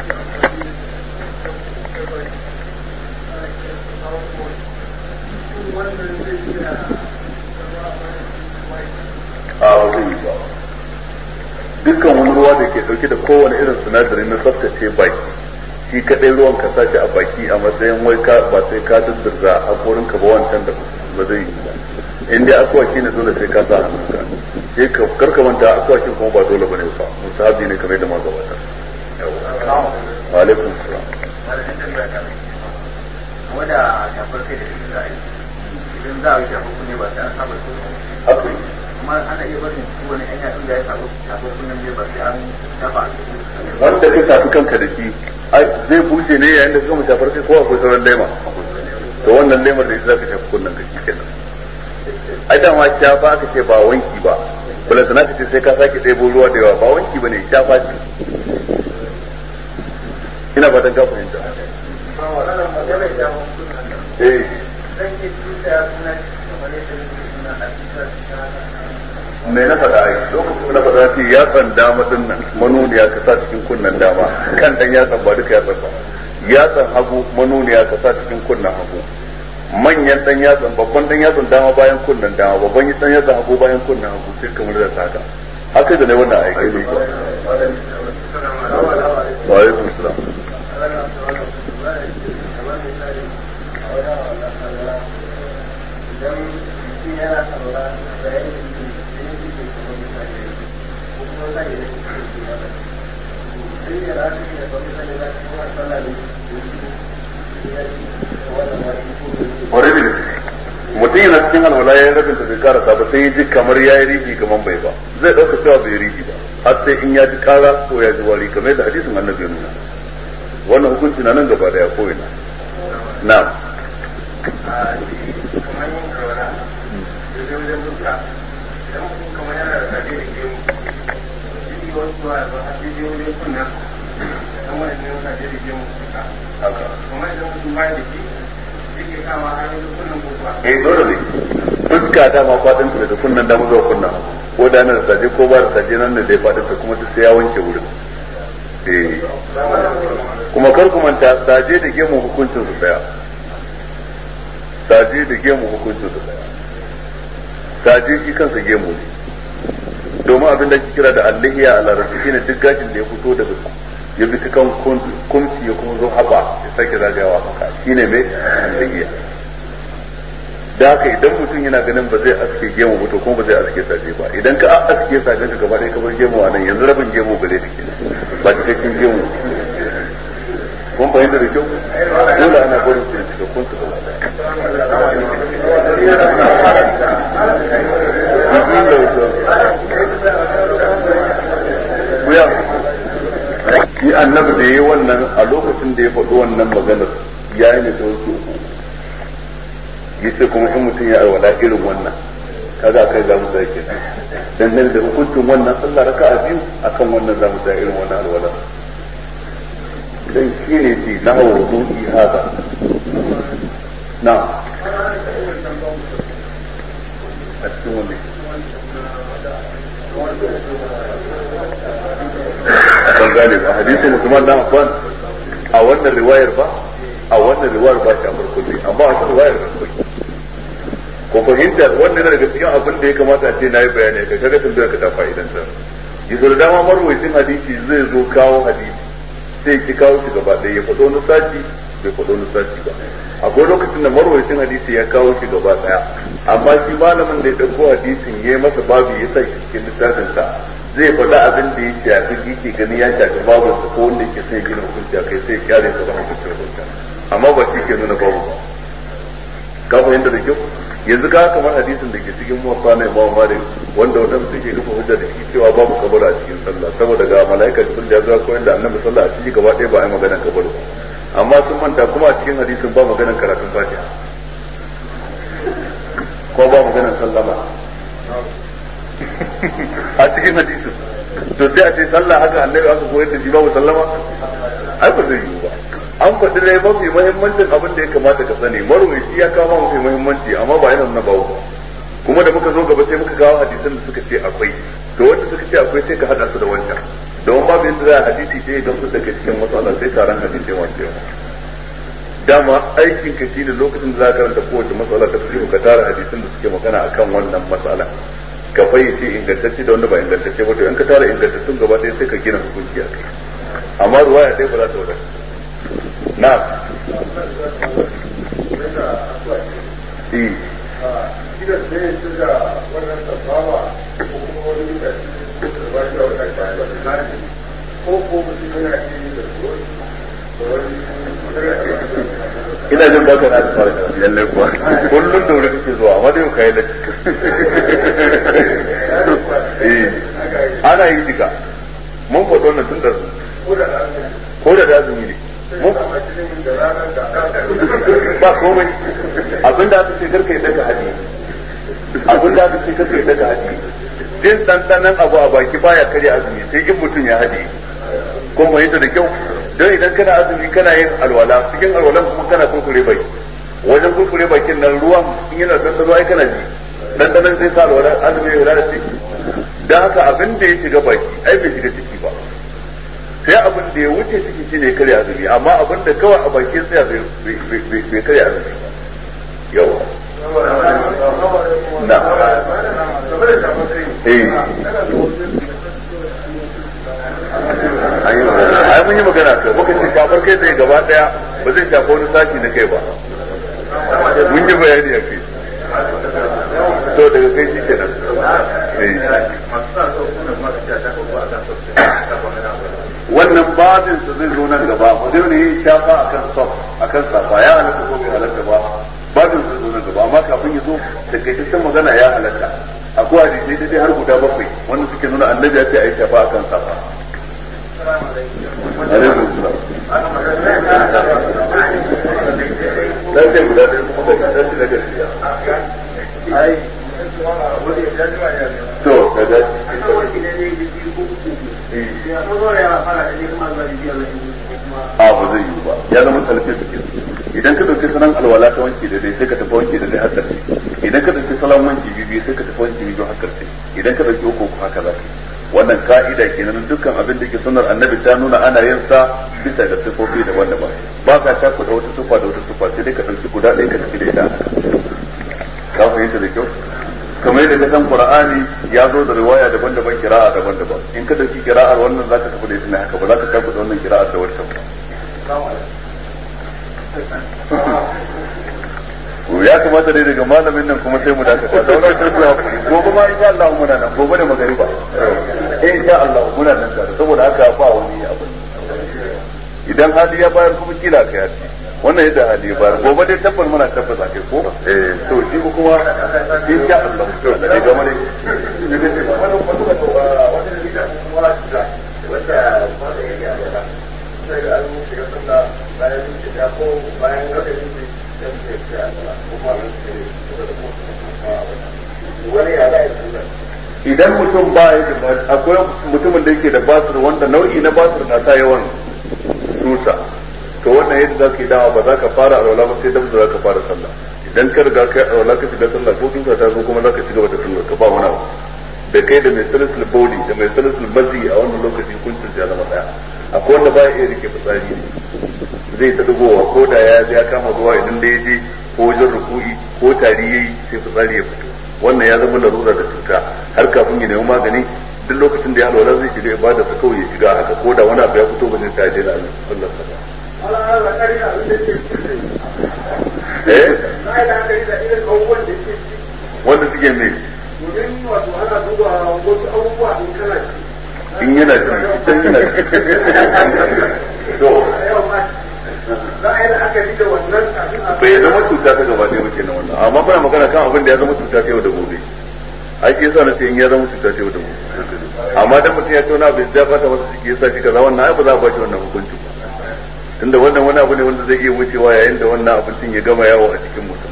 dukkan wani ruwa da ke dauke da kowane irin sinadari na tsaftace baki shi kadai ruwan ka sace a baki a matsayin wai ka ba sai ka dudurza hakorin ka ba wancan da ba zai yi ba in dai aswaki ne dole sai ka sa hannunka sai ka karka manta aswaki kuma ba dole bane fa musahabi ne kamar da ma gabata wa alaikum salam wanda shafar kai da shi za a yi idan za a yi shafar kunne ba sai an saba su haka kuma ana iya barin su wani ɗan yatsun da ya saba shafar kunnen ne ba sai an shafa wanda ka shafi kanka da shi zai bushe ne yayin da ka gama shafar kai ko akwai sauran lema to wannan lemar da ita za ka shafi kunnen ka shi kenan ai da ma shafa aka ce ba wanki ba balantana ka ce sai ka sake ɗebo ruwa da yawa ba wanki ba ne shafa ce ina fatan ka fahimta magana ya eh zan yi me na faɗa ai lokacin na faɗa ce yatsan dama din nan manuniya ka sa cikin kunnen dama kan dan yatsan ba duka yatsan ba yatsan hagu manuniya ka sa cikin kunnen hagu manyan dan yatsan babban dan yatsan dama bayan kunnen dama babban dan yatsan hagu bayan kunnen hagu sai kamar da saka haka da ne wannan aiki ne ba wa alaikum salam mutum yana cikin alwala ya yi rabin ta bai karasa ba sai ya ji kamar ya yi rigi kamar bai ba zai ɗauka cewa bai rigi ba har sai in ya ji kara ko ya ji wari kamar yadda hadisin annabi ya nuna wannan hukunci na nan gaba daya ko ina na dole ne fuska ta ma fadin ta da kunnan da zuwa kunnan ko da nan da saje ko ba da saje nan da ya fadin ta kuma sai ya wanke wurin kuma kar ku manta saje da gemu hukuncin su daya saje da gemu hukuncin su daya saje shi kansa gemu ne domin abin da ake kira da allihiya a larabci shine duk gashin da ya fito daga ya bi kan kumci ya kuma zo haɓa ya sake zagayawa haka shine mai allihiya da haka idan mutum yana ganin ba zai aske gemu ba to kuma ba zai aske saje ba idan ka aske sajen ka gaba ɗaya ka bar gemu a nan yanzu rabin gemu gare da kenan ba cikakken gemu kun fahimta da kyau dole ana barin su da cikakkun su gaba ɗaya shi annabi da yayi wannan a lokacin da ya faɗi wannan maganar ya yi ne ta wasu uku yace kuma in mutum ya alwala irin wannan kaga kai za mu sai kenan dan da hukuncin wannan sallah raka'a biyu akan wannan za mu sai irin wannan alwala dan shi ne shi na wudu'i haka na a cikin wani kan gane ba hadisin Usman dan Affan a wannan riwayar ba shi a farko amma a cikin riwayar ko fahimta wannan daga cikin abin da ya kamata a ce na yi bayani ka kaga tambayar ka ta fa'idan sa yanzu da dama marwayacin hadisi zai zo kawo hadisi sai ki kawo shi gaba ɗaya ya faɗo wani sati bai faɗo wani sati ba akwai lokacin da marwayacin hadisi ya kawo shi gaba ɗaya amma shi malamin da ya ɗauko hadisin ya yi masa babu ya sa shi cikin littafin sa zai faɗa abin da ya shafi yake gani ya shafi babu ko wanda yake sai gina hukunci kai sai ya kyale sa ba hukunci hukunci amma ba shi ke nuna babu ba ka fahimta da kyau yanzu ka kamar hadisin da ke cikin muwaffa na Imam Malik wanda wadanda suke rufe hujja da shi cewa babu kabari a cikin sallah saboda ga malaika Jibril ya zo koyar da Annabi sallallahu alaihi wasallam gaba ɗaya ba a yi maganar kabari amma sun manta kuma a cikin hadisin ba maganar karatun Fatiha ko ba maganar sallama a cikin hadisin to sai a ce sallah haka Annabi aka koyar da shi babu sallama ai ba zai yi ba an faɗi dai mafi muhimmancin abin da ya kamata ka sani marwayi ya kawo mafi muhimmanci amma ba yana nuna babu kuma da muka zo gaba sai muka kawo hadisan da suka ce akwai to wanda suka ce akwai sai ka hada su da wancan don babu yadda za a hadisi sai don su daga cikin matsala sai taron hadisi wancan yawa dama aikin ka shine lokacin da za ka karanta kowace matsala ta fi ka tara hadisan da suke magana akan wannan matsala ka fayyace ingantacce da wanda ba ingantacce ba to in ka tara ingantattun gaba ɗaya sai ka gina hukunci a kai amma ruwaya ɗaya ba za ta wadata na ina jin baka na fara lalle kuwa kullum da wuri kake zuwa amma dai kai latti ana yi diga mun faɗo wannan tun da ko da azumi ne ba komai abinda aka ce karka yi daga hadi abinda aka ce karka yi daga hadi jin ɗanɗanan abu a baki baya karya azumi sai in mutum ya hadi kuma fahimta da kyau don idan kana azumi kana yin alwala cikin alwalan kuma kana kurkure bai wajen kurkure bakin nan ruwan in yana dandano ai kana ji dandanon sai sa alwala azumi ya lalace dan haka abin da ya shiga baki ai bai shiga ciki ba sai abin da ya wuce ciki shine kare azumi amma abin da kawai a bakin tsaya bai kare azumi ba yawa na ai mun yi magana ka muka ce shafar kai tsaye gaba daya ba zai shafa wani sashi na kai ba mun yi bayani a kai to daga kai shi kenan wannan babin su zai zo nan gaba ba zai ne shafa akan safa ya halatta ko bai halatta ba babin su zo nan gaba amma kafin ya zo takaitaccen magana ya halatta akwai hadisi dai har guda 7 wanda suke nuna annabi ya ce a yi shafa akan safa ba zai yi ba ya zama talfe suke idan ka dauki salon alwala ta wanki da dai sai ka tafi wanki da dai har karshe idan ka dauki salon wanki biyu sai ka tafi wanki biyu har karshe idan ka dauki uku haka za ka wannan ka'ida kenan dukkan abin da ke sunnar annabi ta nuna ana yin sa bisa ga sifofi daban-daban ba ka ta kuɗa wata sifa da wata sifa sai dai ka dauki guda ɗaya ka tafi da ita ka fahimta da kyau kamar yadda ka san qur'ani ya zo da riwaya daban-daban kira'a daban-daban in ka dauki kira'ar wannan zaka tafi da ita ne haka ba za ka tafi da wannan kira'ar da wata ba ya kamata dai daga malamin nan kuma sai mu dakata da wannan tafiya gobe ma insha Allah muna nan gobe da magariba insha Allah muna nan tare saboda haka ba wani abu idan hali ya bayar kuma kila ka yaci wannan yadda hali ya bayar gobe dai tabbas muna tabbata kai ko to shi kuma insha Allah sai ga mare idan mutum ba ya da akwai mutumin da yake da basir wanda nau'i na basir na sa yawan tusa to wannan yadda za ka yi dama ba za ka fara alwala ba sai dan za ka fara sallah idan ka riga kai alwala ka shiga sallah ko tusa ta zo kuma za ka shiga wata sallah ka ba wani abu da kai da mai salisul bauli da mai salisul mazi a wannan lokaci kun ya zama daya akwai wanda ba ya iya rike fitsari ne zai ta dubowa ko da ya kama zuwa idan da ya je ko wajen ruku'i ko tari yayi sai fitsari ya fito wannan ya zama larura da cuta har kafin ya nemi magani duk lokacin da ya alwala zai shiga ibada sa kawai ya shiga haka ko da wani abu ya fito ba zai ta daina Allah wanda suke mai in yana ci can yana to bai zama cuta ta gaba ɗaya muke na wannan amma muna magana kan abin da ya zama cuta ta yau da gobe ai ke sa na ce in ya zama cuta ta yau da gobe amma dan mutum ya ce wani abu ya fata masa ciki ya sa shi kaza wannan ai ba za a ba shi wannan hukunci ba tunda wannan wani abu ne wanda zai iya wucewa yayin da wannan abincin ya gama yawo a cikin mutum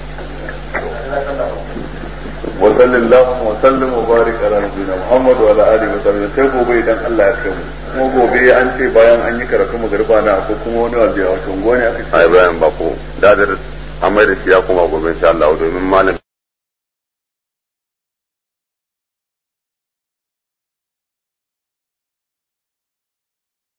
wa sallallahu wa sallam wa barik ala nabiyina Muhammad wa ala alihi wa sahbihi sai gobe idan Allah ya kai mu kuma gobe an ce bayan an yi karatu magriba na ko kuma wani wanda ya wato gone aka ce ai bayan ba ko da an mai da shi ya koma gobe insha Allah domin malam